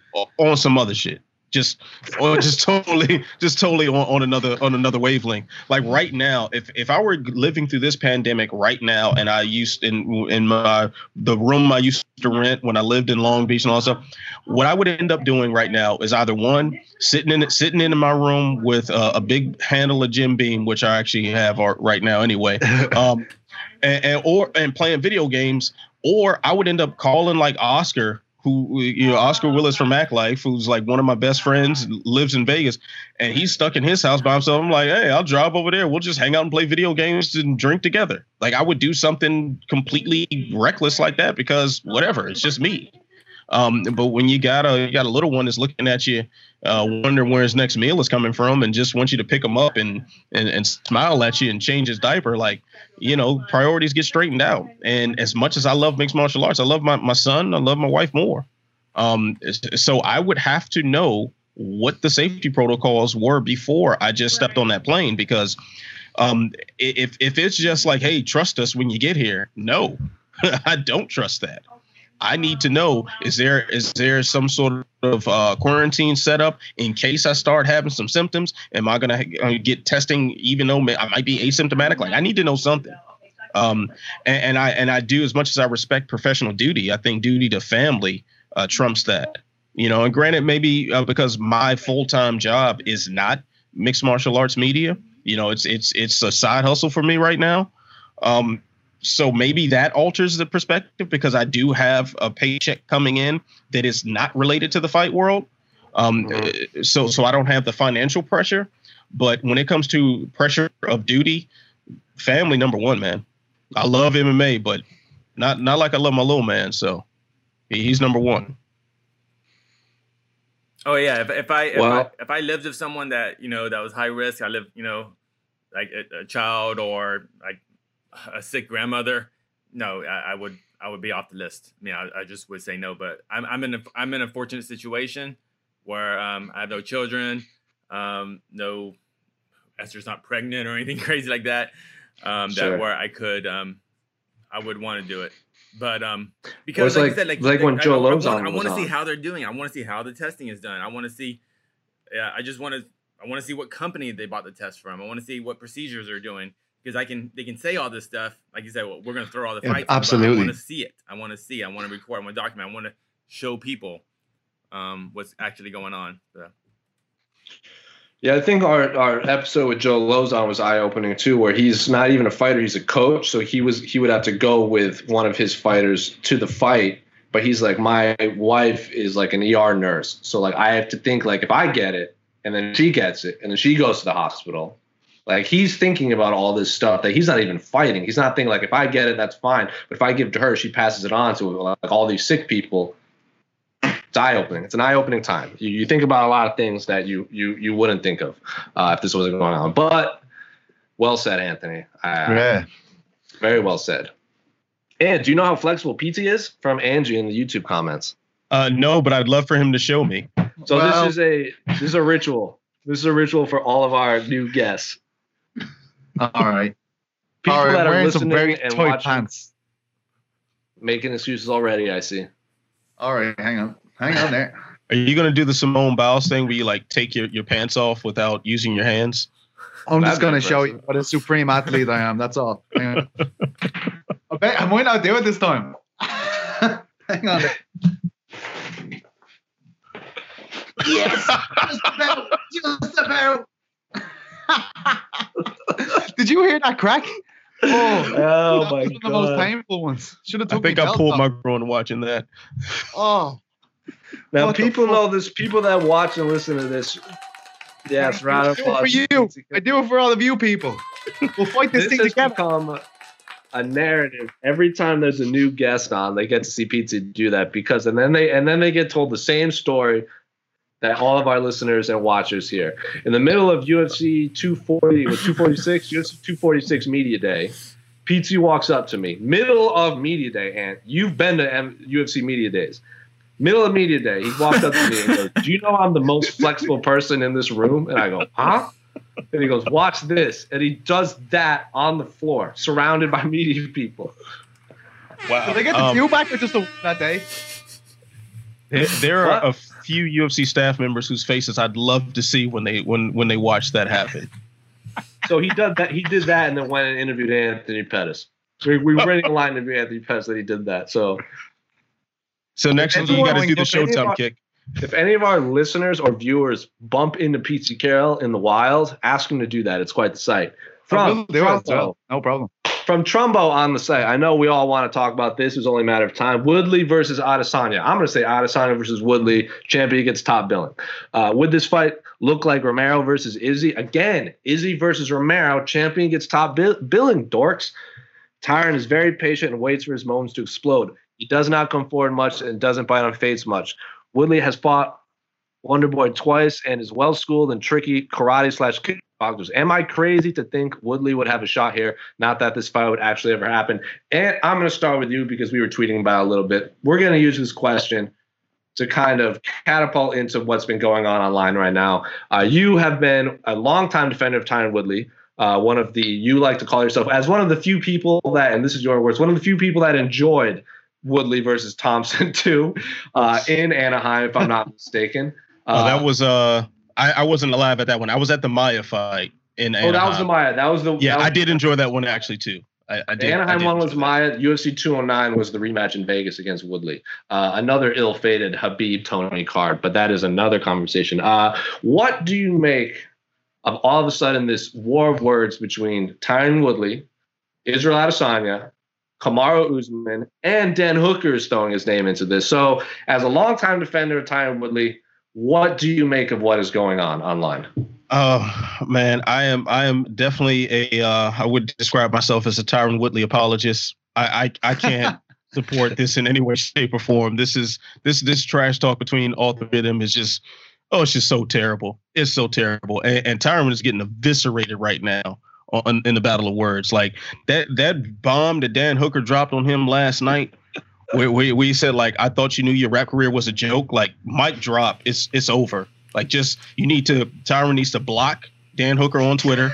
on some other shit. Just, or just totally, just totally on, on another on another wavelength. Like, right now, if if I were living through this pandemic right now, and I used in in my the room I used to rent when I lived in Long Beach and all that stuff, what I would end up doing right now is either one, sitting in it, sitting in my room with a, a big handle of Jim Beam, which I actually have art right now anyway, um, and, and or and playing video games, or I would end up calling like Oscar. Who, you know, Oscar Willis from Mac Life, who's like one of my best friends, lives in Vegas, and he's stuck in his house by himself. I'm like, hey, I'll drive over there. We'll just hang out and play video games and drink together. Like, I would do something completely reckless like that because whatever, it's just me. Um, but when you got a you got a little one that's looking at you, uh, wondering where his next meal is coming from, and just wants you to pick him up and and and smile at you and change his diaper, like, you know, priorities get straightened out. And as much as I love mixed martial arts, I love my, my son, I love my wife more. Um, so I would have to know what the safety protocols were before I just stepped on that plane, because um, if if it's just like, hey, trust us when you get here, no, I don't trust that. I need to know, is there is there some sort of uh, quarantine set up in case I start having some symptoms? Am I going to get testing even though I might be asymptomatic? Like, I need to know something. Um, and, and I and I do, as much as I respect professional duty, I think duty to family uh, trumps that. You know, and granted, maybe uh, because my full time job is not mixed martial arts media, you know, it's it's it's a side hustle for me right now. Um, So maybe that alters the perspective, because I do have a paycheck coming in that is not related to the fight world. Um, mm-hmm. So so I don't have the financial pressure. But when it comes to pressure of duty, family number one, man. I love M M A, but not not like I love my little man. So he's number one. Oh yeah, if, if I if Well, I if I lived with someone that, you know, that was high risk, I live, you know, like a, a child or like a sick grandmother, no, I, I would I would be off the list. I mean, I, I just would say no. But I'm I'm in a I'm in a fortunate situation where um, I have no children, um, no, Esther's not pregnant or anything crazy like that. Um, Sure. That where I could um, I would want to do it. But um, because Well, like, it's I said, like- like, like when I, Joe I, I Lozon want, I was want to see on. how they're doing. I want to see how the testing is done. I want to see. Yeah, I just want to. I want to see what company they bought the test from. I want to see what procedures they're doing. Because I can, they can say all this stuff, like you said. Well, we're going to throw all the Yeah, fights. in, but absolutely. I want to see it. I want to see. I want to record. I want to document. I want to show people um, what's actually going on. So. Yeah, I think our, our episode with Joe Lozon was eye opening too, where he's not even a fighter; he's a coach. So he was he would have to go with one of his fighters to the fight, but he's like, my wife is like an E R nurse, so like I have to think like if I get it and then she gets it and then she goes to the hospital. Like, he's thinking about all this stuff that he's not even fighting. He's not thinking like, if I get it, that's fine. But if I give it to her, she passes it on to like all these sick people. It's eye opening. It's an eye opening time. You, you think about a lot of things that you you you wouldn't think of uh, if this wasn't going on. But well said, Anthony. Uh, Yeah. Very well said. And do you know how flexible P T is? From Angie in the YouTube comments. Uh, no, but I'd love for him to show me. So Well- this is a this is a ritual. This is a ritual for all of our new guests. All right. People All right, that I'm are wearing some listening very and tight watching, pants. making excuses already. I see. All right, hang on. Hang on there. Are you going to do the Simone Biles thing where you like take your, your pants off without using your hands? I'm just That'd going be to show you impressive. what a supreme athlete I am. That's all. Hang on. I bet I might not do it this time. Hang on. Yes, just about, just about. Did you hear that crack? Oh, Oh that my was one of the most God. painful ones. Should have I took think me I belt pulled off. my groin watching that. Oh, Now, What the people fuck? know this. People that watch and listen to this. Yes, round I of do it for applause. you. I do it for all of you people. We'll fight this, This thing has together. become a narrative. Every time there's a new guest on, they get to see Pizza do that because, and then they and then they get told the same story that all of our listeners and watchers hear. In the middle of U F C two forty with two forty-six, U F C two forty-six Media Day, Pizza walks up to me, middle of Media Day, and you've been to M- U F C Media Days. Middle of Media Day, he walked up to me and goes, "Do you know I'm the most flexible person in this room?" And I go, "Huh?" And he goes, "Watch this." And he does that on the floor, surrounded by media people. Wow. Did they get the Um, view back or just the, that day? There, there What? are a few U F C staff members whose faces I'd love to see when they when when they watch that happen. So he did that. He did that, and then went and interviewed Anthony Pettis. We, we were ready to line to interview Anthony Pettis that he did that. So So next If week you got to anyone- do the if any of Showtime our- kick. if any of our listeners or viewers bump into Pete Carroll in the wild, ask him to do that. It's quite the sight. I'll From do it as Trumbo, well. No problem. from Trumbo on the site, I know we all want to talk about this. It's only a matter of time. Woodley versus Adesanya. I'm going to say Adesanya versus Woodley. Champion gets top billing. Uh, would this fight look like Romero versus Izzy? Again, Izzy versus Romero. Champion gets top bill- billing, dorks. Tyron is very patient and waits for his moments to explode. He does not come forward much and doesn't bite on face much. Woodley has fought Wonderboy twice and is well-schooled in tricky karate slash kickboxers. Am I crazy to think Woodley would have a shot here? Not that this fight would actually ever happen. And I'm going to start with you because we were tweeting about it a little bit. We're going to use this question to kind of catapult into what's been going on online right now. Uh, you have been a longtime defender of Tyron Woodley. Uh, one of the, you like to call yourself as one of the few people that, and this is your words, one of the few people that enjoyed Woodley versus Thompson too, uh, in Anaheim, if I'm not mistaken. Uh, Oh, that was uh, I, I wasn't alive at that one. I was at the Maya fight in oh, that was the Anaheim. Maya. That was the Yeah, that was, I did enjoy that one actually too. I, I The did. I Anaheim did one was enjoy that. Maya. U F C two oh nine was the rematch in Vegas against Woodley. Uh, another ill-fated Habib Tony card, but that is another conversation. Uh, what do you make of all of a sudden this war of words between Tyron Woodley, Israel Adesanya, Kamaru Usman, and Dan Hooker is throwing his name into this? So, as a longtime defender of Tyron Woodley, what do you make of what is going on online? Oh man, I am I am definitely a uh, I would describe myself as a Tyron Woodley apologist. I I, I can't support this in any way, shape, or form. This is this this trash talk between all three of them is just oh, it's just so terrible. It's so terrible. And, and Tyron is getting eviscerated right now on, in the battle of words. Like that that bomb that Dan Hooker dropped on him last night. Where we, we said, like, I thought you knew your rap career was a joke. Like, mic drop, it's it's over. Like, just you need to Tyron needs to block Dan Hooker on Twitter.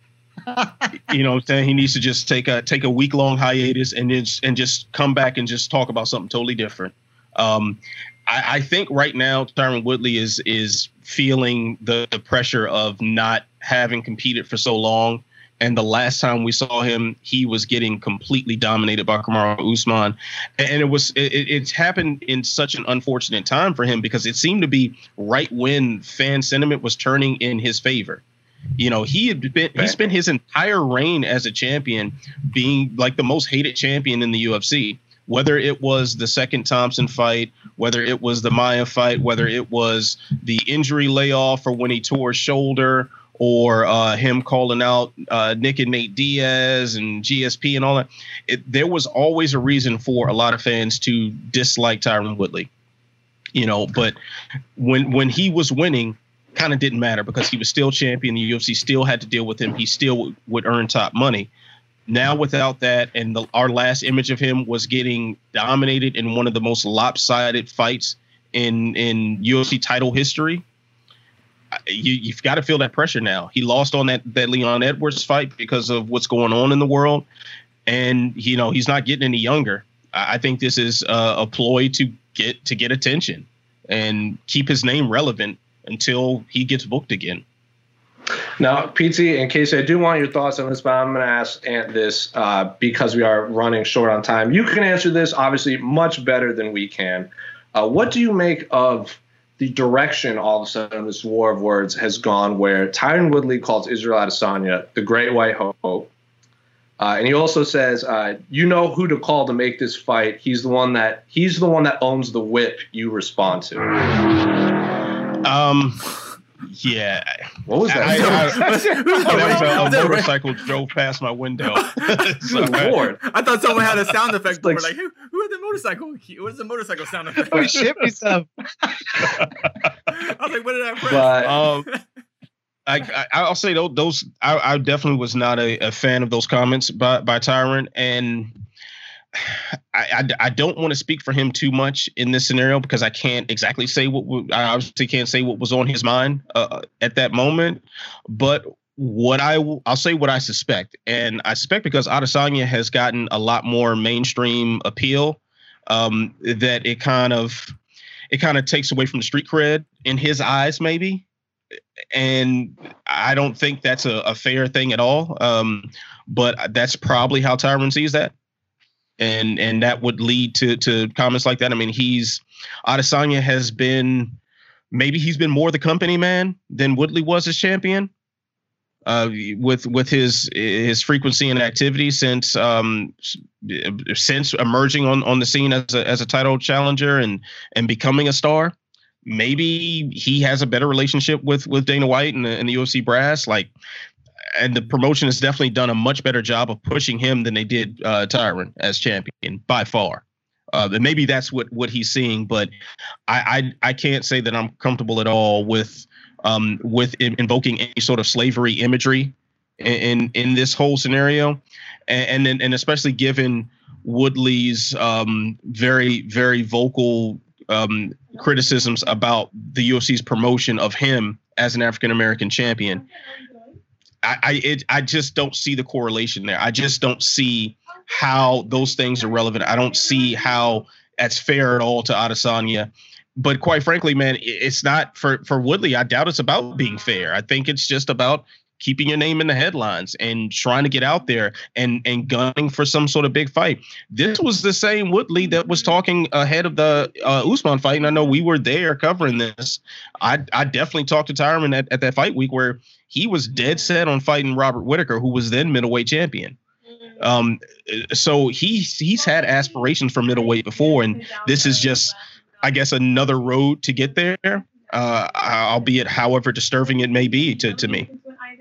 You know what I'm saying? He needs to just take a take a week long hiatus and then and just come back and just talk about something totally different. Um, I, I think right now Tyron Woodley is is feeling the, the pressure of not having competed for so long. And the last time we saw him, he was getting completely dominated by Kamaru Usman. And it was it, it's happened in such an unfortunate time for him because it seemed to be right when fan sentiment was turning in his favor. You know, he had been he spent his entire reign as a champion being like the most hated champion in the U F C. Whether it was the second Thompson fight, whether it was the Maya fight, whether it was the injury layoff or when he tore his shoulder, or uh, him calling out uh, Nick and Nate Diaz and G S P and all that, it, there was always a reason for a lot of fans to dislike Tyron Woodley. You know, but when when he was winning, kind of didn't matter because he was still champion. The U F C still had to deal with him. He still w- would earn top money. Now without that, and the, our last image of him was getting dominated in one of the most lopsided fights in in U F C title history. You, you've got to feel that pressure now. He lost on that, that Leon Edwards fight because of what's going on in the world. And, you know, he's not getting any younger. I, I think this is uh, a ploy to get to get attention and keep his name relevant until he gets booked again. Now, P T, in case I do want your thoughts on this, but I'm going to ask Ant this uh, because we are running short on time. You can answer this, obviously, much better than we can. Uh, what do you make of the direction all of a sudden this war of words has gone, where Tyron Woodley calls Israel Adesanya the Great White Hope? Uh, and he also says, uh, you know who to call to make this fight. He's the one that he's the one that owns the whip you respond to. Um... Yeah. What was that? I, I, I, that was a, a motorcycle drove past my window. So, Lord. I thought someone had a sound effect. Like, Like, like who, who had the motorcycle? What is the motorcycle sound effect? Oh, shit myself. I was like, what did I press? But, um, I, I, I'll say those. those I, I definitely was not a, a fan of those comments by by Tyron, and I, I, I don't want to speak for him too much in this scenario because I can't exactly say what I obviously can't say what was on his mind uh, at that moment. But what I will, I'll say what I suspect, and I suspect because Adesanya has gotten a lot more mainstream appeal, um, that it kind of it kind of takes away from the street cred in his eyes, maybe. And I don't think that's a, a fair thing at all. Um, but that's probably how Tyron sees that. And and that would lead to to comments like that. I mean, he's Adesanya has been maybe he's been more the company man than Woodley was as champion, uh, with with his his frequency and activity since um, since emerging on, on the scene as a as a title challenger and and becoming a star. Maybe he has a better relationship with with Dana White and the, and the U F C brass, like. And the promotion has definitely done a much better job of pushing him than they did uh, Tyron as champion by far. Uh, and maybe that's what, what he's seeing, but I, I I can't say that I'm comfortable at all with um with in, invoking any sort of slavery imagery in in, in this whole scenario, and and and especially given Woodley's um very very vocal um criticisms about the U F C's promotion of him as an African American champion. I I, it, I just don't see the correlation there. I just don't see how those things are relevant. I don't see how that's fair at all to Adesanya. But quite frankly, man, it's not for, for Woodley. I doubt it's about being fair. I think it's just about keeping your name in the headlines and trying to get out there and, and gunning for some sort of big fight. This was the same Woodley that was talking ahead of the uh, Usman fight. And I know we were there covering this. I I definitely talked to Tyron at, at that fight week where he was dead set on fighting Robert Whittaker, who was then middleweight champion. Um, so he's, he's had aspirations for middleweight before. And this is just, I guess, another road to get there, uh, albeit however disturbing it may be to, to me.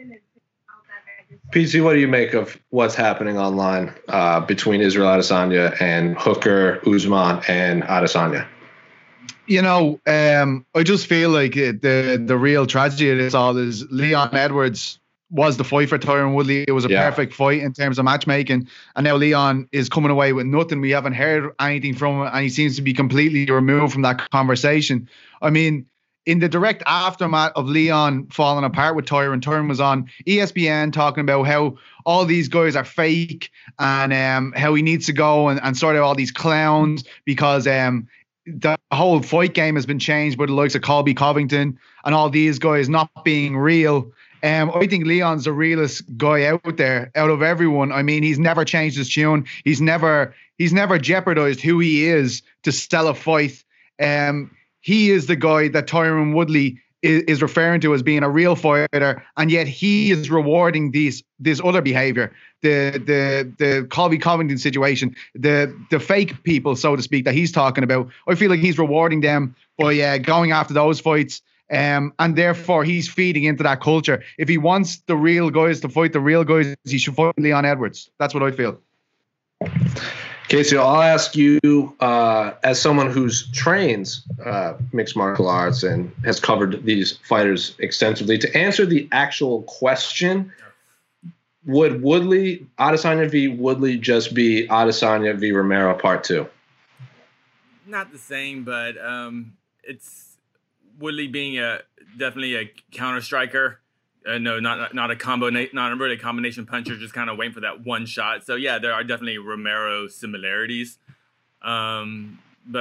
P C, what do you make of what's happening online uh, between Israel Adesanya and Hooker, Usman, and Adesanya? You know, um, I just feel like it, the the real tragedy of this all is Leon Edwards was the fight for Tyron Woodley. It was a Yeah. perfect fight in terms of matchmaking, and now Leon is coming away with nothing. We haven't heard anything from him, and he seems to be completely removed from that conversation. I mean, in the direct aftermath of Leon falling apart with Tyron, Tyron was on E S P N talking about how all these guys are fake and um, how he needs to go and, and sort out all these clowns because um, the whole fight game has been changed by the likes of Colby Covington and all these guys not being real. Um, I think Leon's the realest guy out there, out of everyone. I mean, he's never changed his tune. He's never he's never jeopardized who he is to sell a fight. Um, he is the guy that Tyron Woodley is, is referring to as being a real fighter, and yet he is rewarding these this other behavior, the the the Colby Covington situation, the the fake people, so to speak, that he's talking about. I feel like he's rewarding them by uh, going after those fights. Um, and therefore, he's feeding into that culture. If he wants the real guys to fight the real guys, he should fight Leon Edwards. That's what I feel. Casey, I'll ask you, uh, as someone who's trains uh, mixed martial arts and has covered these fighters extensively, to answer the actual question, would Woodley, Adesanya v. Woodley just be Adesanya v. Romero part two? Not the same, but um, it's Woodley being a definitely a counter striker. Uh, no, not not a combo, not a really combination puncher, just kind of waiting for that one shot. So yeah, there are definitely Romero similarities. Um, but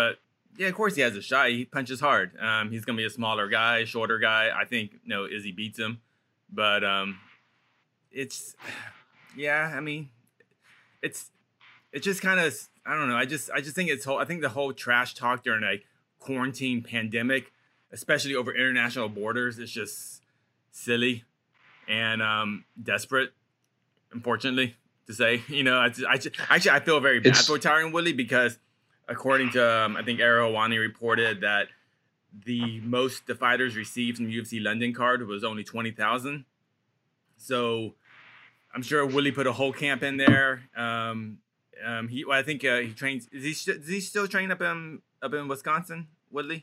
Yeah, of course he has a shot. He punches hard. Um, he's gonna be a smaller guy, shorter guy. I think you know Izzy beats him, but um, it's yeah. I mean, it's it's just kind of I don't know. I just I just think it's whole. I think the whole trash talk during a quarantine pandemic, especially over international borders, is just silly and um, desperate. Unfortunately, to say, you know, I, I actually I feel very bad It's- for Tyron Woodley because. According to, um, I think Ariel Helwani reported that the most the fighters received from the U F C London card was only twenty thousand. So I'm sure Woodley put a whole camp in there. Um, um, he, well, I think uh, he trains. Is he, st- is he still train up in up in Wisconsin, Woodley?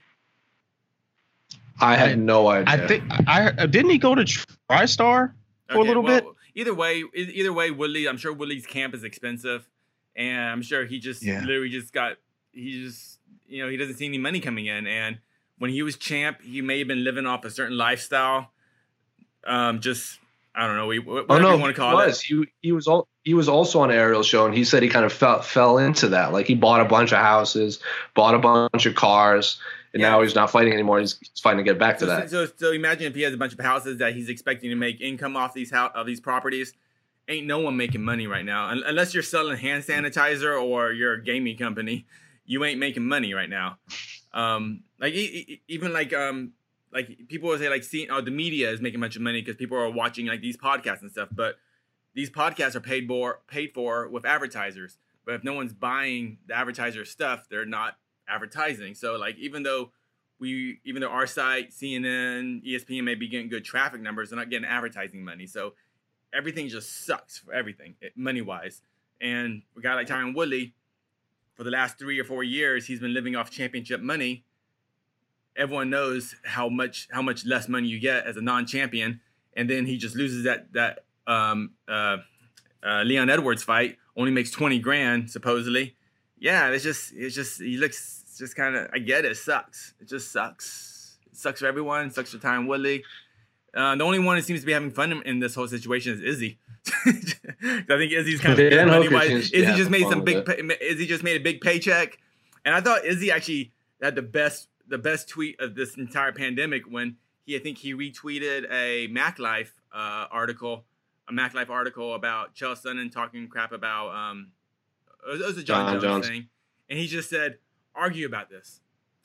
I had no idea. I think I didn't he go to TriStar for a little well, bit. Either way, e- either way, Woodley. I'm sure Woodley's camp is expensive, and I'm sure he just Yeah. literally just got. He just, you know, he doesn't see any money coming in. And when he was champ, he may have been living off a certain lifestyle. Um, just, I don't know, we, whatever Oh no, you want to call he was. it. He he was all he was also on Ariel's show, and he said he kind of fell fell into that. Like he bought a bunch of houses, bought a bunch of cars, and Yeah. now he's not fighting anymore. He's, he's fighting to get back to So, that. so, so imagine if he has a bunch of houses that he's expecting to make income off these house, of these properties. Ain't no one making money right now. Un- Unless you're selling hand sanitizer or you're a gaming company, you ain't making money right now. Um, like e- e- even like um, like people will say like, see, oh, the media is making a bunch of money because people are watching like these podcasts and stuff. But these podcasts are paid for paid for with advertisers. But if no one's buying the advertiser stuff, they're not advertising. So like even though we even though our site, C N N, E S P N may be getting good traffic numbers, they're not getting advertising money. So everything just sucks for everything money wise. And a guy like Tyron Woodley, for the last three or four years, he's been living off championship money. Everyone knows how much how much less money you get as a non-champion, and then he just loses that that um, uh, uh, Leon Edwards fight. Only makes twenty grand supposedly. Yeah, it's just it's just he looks it's just kind of I get it. It sucks. It just sucks. It sucks for everyone. It sucks for Tyron Woodley. Uh, the only one who seems to be having fun in, in this whole situation is Izzy. I think Izzy's kind of Dan money Hooker wise. seems to Izzy have just made fun some with big. Pay, Izzy just made a big paycheck, and I thought Izzy actually had the best the best tweet of this entire pandemic when he I think he retweeted a MacLife uh, article, a MacLife article about Chael Sonnen talking crap about um, it was, it was a John, John Jones, Jones. thing, and he just said, "Argue about this."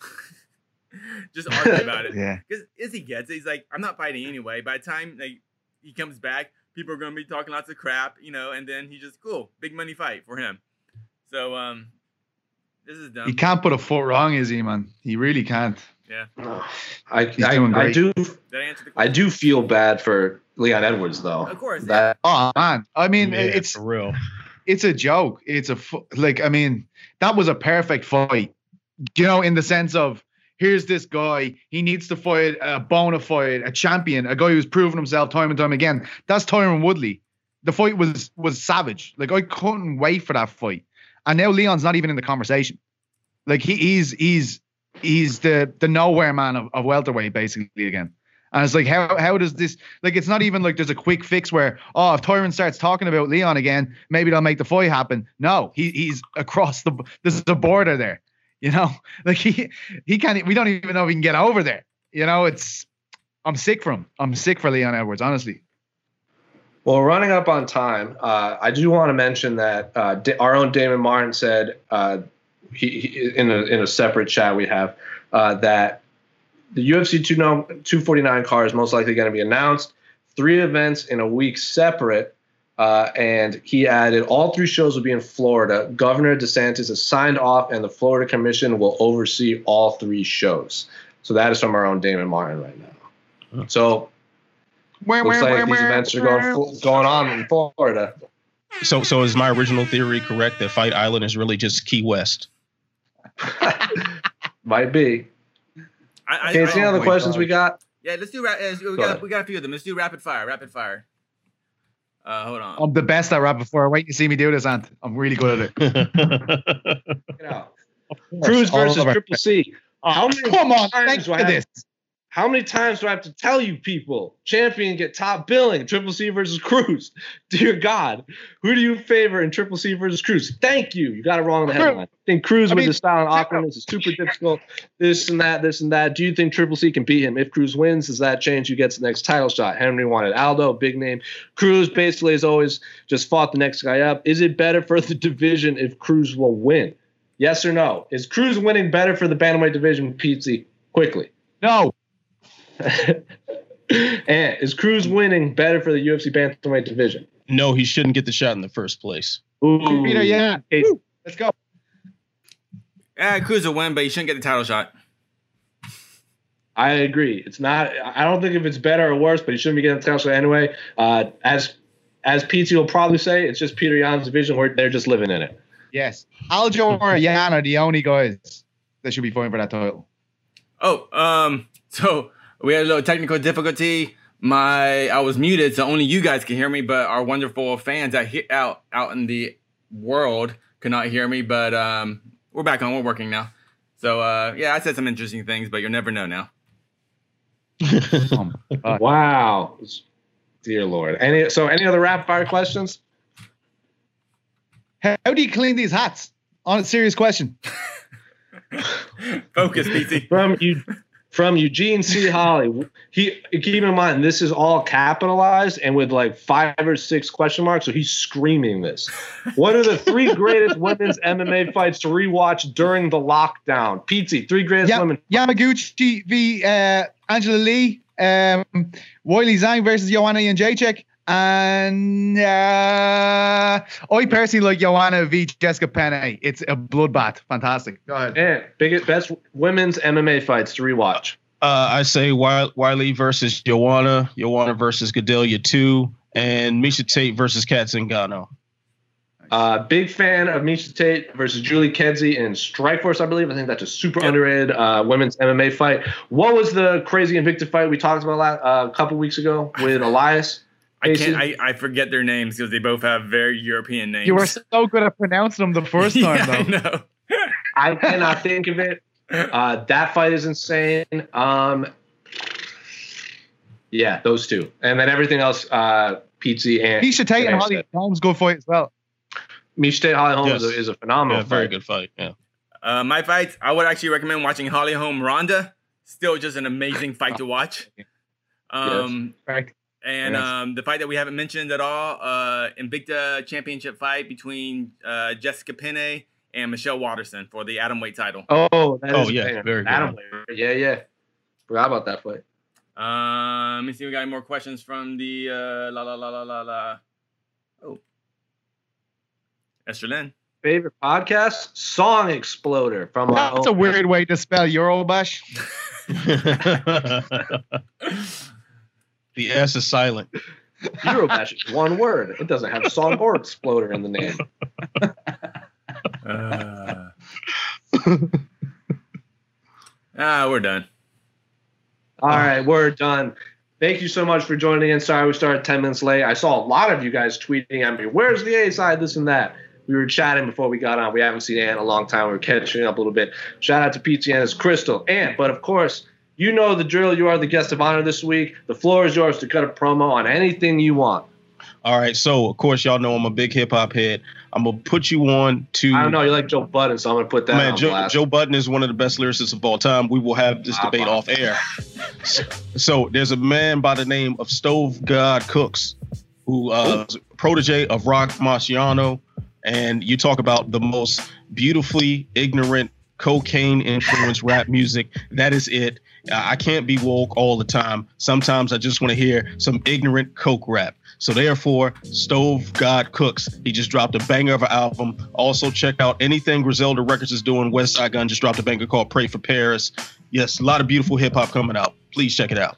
Just argue about it. Yeah. Because Izzy gets it. He's like, I'm not fighting anyway. By the time like he comes back, people are gonna be talking lots of crap, you know, and then he just cool, big money fight for him. So um this is dumb. He can't put a foot wrong, is he, man? He really can't. Yeah. No. I He's I, doing I great. do Did I answer the I question? do feel bad for Leon Edwards though. Of course, That Oh man, I mean, Yeah, it's for real. it's a joke. It's a fu- like I mean, that was a perfect fight. You know, in the sense of here's this guy, he needs to fight a bona fide, a champion, a guy who's proven himself time and time again. That's Tyron Woodley. The fight was was savage. Like I couldn't wait for that fight. And now Leon's not even in the conversation. Like he, he's he's he's the the nowhere man of, of welterweight basically again. And it's like how how does this like it's not even like there's a quick fix where oh if Tyron starts talking about Leon again maybe they'll make the fight happen. No, he he's across the there's a border there. You know, like he he can't. We don't even know if he can get over there. You know, it's. I'm sick for him. I'm sick for Leon Edwards, honestly. Well, we're running up on time. Uh, I do want to mention that uh, Da- our own Damon Martin said uh, he, he in a in a separate chat we have uh, that the U F C two forty-nine card is most likely going to be announced. Three events in a week separate. Uh, and he added, all three shows will be in Florida. Governor DeSantis has signed off, and the Florida Commission will oversee all three shows. So that is from our own Damon Martin right now. So Where, looks where, like where, these where, events are where? going going on in Florida. So, so is my original theory correct that Fight Island is really just Key West? Might be. I, I, Okay, I, see any oh other my questions God. we got? yeah, let's do. ra- uh, We Go got ahead. we got a few of them. Let's do rapid fire. Rapid fire. Uh, hold on. I'm the best at rapid fire. Wait to see me do this, Ant. I'm really good at it. Check it out. Cruz All versus over. Triple C. How many Come on, times thanks do I for have- this. How many times do I have to tell you people? Champion get top billing. Triple C versus Cruz. Dear God, who do you favor in Triple C versus Cruz? Thank you. You got it wrong in the headline. I think Cruz I with mean, his style and awkwardness is super difficult. This and that, this and that. Do you think Triple C can beat him? If Cruz wins, does that change who gets the next title shot? Henry wanted Aldo, big name. Cruz basically has always just fought the next guy up. Is it better for the division if Cruz will win? Yes or no? Is Cruz winning better for the bantamweight division with Pizzi? Quickly. No. And is Cruz winning better for the U F C bantamweight division? No, he shouldn't get the shot in the first place. Ooh. Peter, yeah. Hey, Woo. Let's go. Yeah, Cruz will win, but he shouldn't get the title shot. I agree. It's not. I don't think if it's better or worse, but he shouldn't be getting the title shot anyway. Uh, as as P T will probably say, it's just Peter Yan's division where they're just living in it. Yes. Aljo or Yan are the only guys that should be fighting for that title. Oh, um, so we had a little technical difficulty. My I was muted, so only you guys can hear me, but our wonderful fans out he- out out in the world could not hear me. But um, we're back on. We're working now. So uh, yeah, I said some interesting things, but you'll never know now. Um, uh, Wow, dear Lord. Any so any other rapid fire questions? how do you clean these hats? On a serious question. Focus, P C. From you, from Eugene C. Holly. He keep in mind this is all capitalized and with like five or six question marks. So he's screaming this. What are the three greatest women's M M A fights to rewatch during the lockdown? Pizzi, three greatest Ya- women. Yamaguchi v. Uh, Angela Lee. Um, Wiley Zhang versus Joanna Jędrzejczyk. And uh, I personally like Joanna v. Jessica Penne. It's a bloodbath. Fantastic. Go ahead. And biggest best women's M M A fights to rewatch. Uh, I say Wi- Wiley versus Joanna, Joanna versus Gadelia two, and Misha Tate versus Kat Zingano. Uh, big fan of Misha Tate versus Julie Kedzie in Strikeforce, I believe. I think that's a super underrated uh, women's M M A fight. What was the crazy Invicta fight we talked about last, uh, a couple weeks ago with Elias? I can't. I, I forget their names because they both have very European names. You were so good at pronouncing them the first time, yeah, I though. know. I cannot think of it. Uh, that fight is insane. Um, yeah, those two, and then everything else. Uh, Pizzi and Misha Tate and and Holly Holmes good fight as well. Misha Tate Holly Holm Yes. is, a, is a phenomenal Yeah, very fight. good fight. Yeah. Uh, my fights, I would actually recommend watching Holly Holm Ronda. Still just an amazing fight to watch. Um, Right. And Yes. um, the fight that we haven't mentioned at all, uh, Invicta championship fight between uh, Jessica Penne and Michelle Watterson for the atomweight title. Oh, that Oh, is a yeah, banger. very good. Adam, yeah, yeah. Forgot about that fight. Uh, let me see. We got any more questions from the uh, la la la la la la. Oh, Esther Lynn. Favorite podcast? Song Exploder from our That's a own- weird way to spell Eurobash. The S is silent. Eurobash is one word. It doesn't have Song or Exploder in the name. Uh, ah, we're done. All right, we're done. Thank you so much for joining in. Sorry we started ten minutes late. I saw a lot of you guys tweeting at me, where's the A side, this and that. We were chatting before we got on. We haven't seen Ann in a long time. We were catching up a little bit. Shout out to P T N's Crystal. And, but of course, you know the drill. You are the guest of honor this week. The floor is yours to cut a promo on anything you want. All right. So, of course, y'all know I'm a big hip hop head. I'm going to put you on to. I don't know. You like Joe Budden, so I'm going to put that Man, on Joe, blast. Joe Budden is one of the best lyricists of all time. We will have this Wow, debate wow. off air. So, so there's a man by the name of Stove God Cooks, who uh, is a protege of Rock Marciano. And you talk about the most beautifully ignorant, cocaine-influenced rap music. That is it. Uh, I can't be woke all the time. Sometimes I just want to hear some ignorant coke rap. So therefore, Stove God Cooks. He just dropped a banger of an album. Also, check out anything Griselda Records is doing. West Side Gun just dropped a banger called Pray for Paris. Yes, a lot of beautiful hip-hop coming out. Please check it out.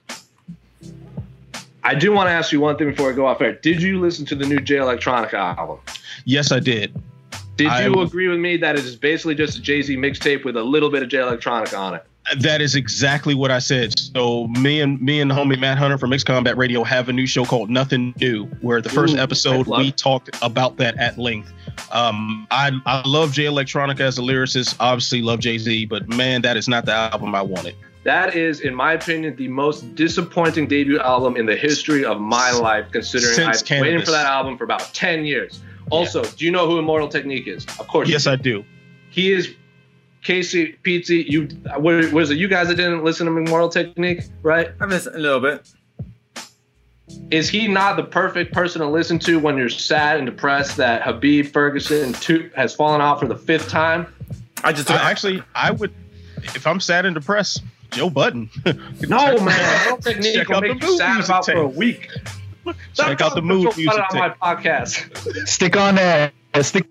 I do want to ask you one thing before I go off air. Did you listen to the new Jay Electronica album? Yes, I did. Did I- you agree with me that it is basically just a Jay-Z mixtape with a little bit of Jay Electronica on it? That is exactly what I said. So me and me and the homie Matt Hunter from Mixed Combat Radio have a new show called Nothing New, where the first Ooh, episode I love we it. talked about that at length. Um, I I love Jay Electronica as a lyricist. Obviously love Jay-Z, but man, that is not the album I wanted. That is, in my opinion, the most disappointing debut album in the history of my life, considering Since I've been waiting Cannabis. for that album for about ten years. Also, do you know who Immortal Technique is? Of course. Yes, you I do. do. He is Casey, Pizzi. You what was it? You guys that didn't listen to Immortal Technique, right? I miss a little bit. Is he not the perfect person to listen to when you're sad and depressed that Habib Ferguson two, has fallen out for the fifth time? I just I, actually, I would, if I'm sad and depressed, Joe Budden. No, man. Immortal Technique Check will out make the you mood sad music about for a tape. week. Check out the mood Don't put music it on tape. my podcast. Stick on there. Stick.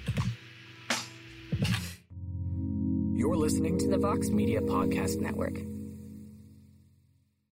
You're listening to the Vox Media Podcast Network.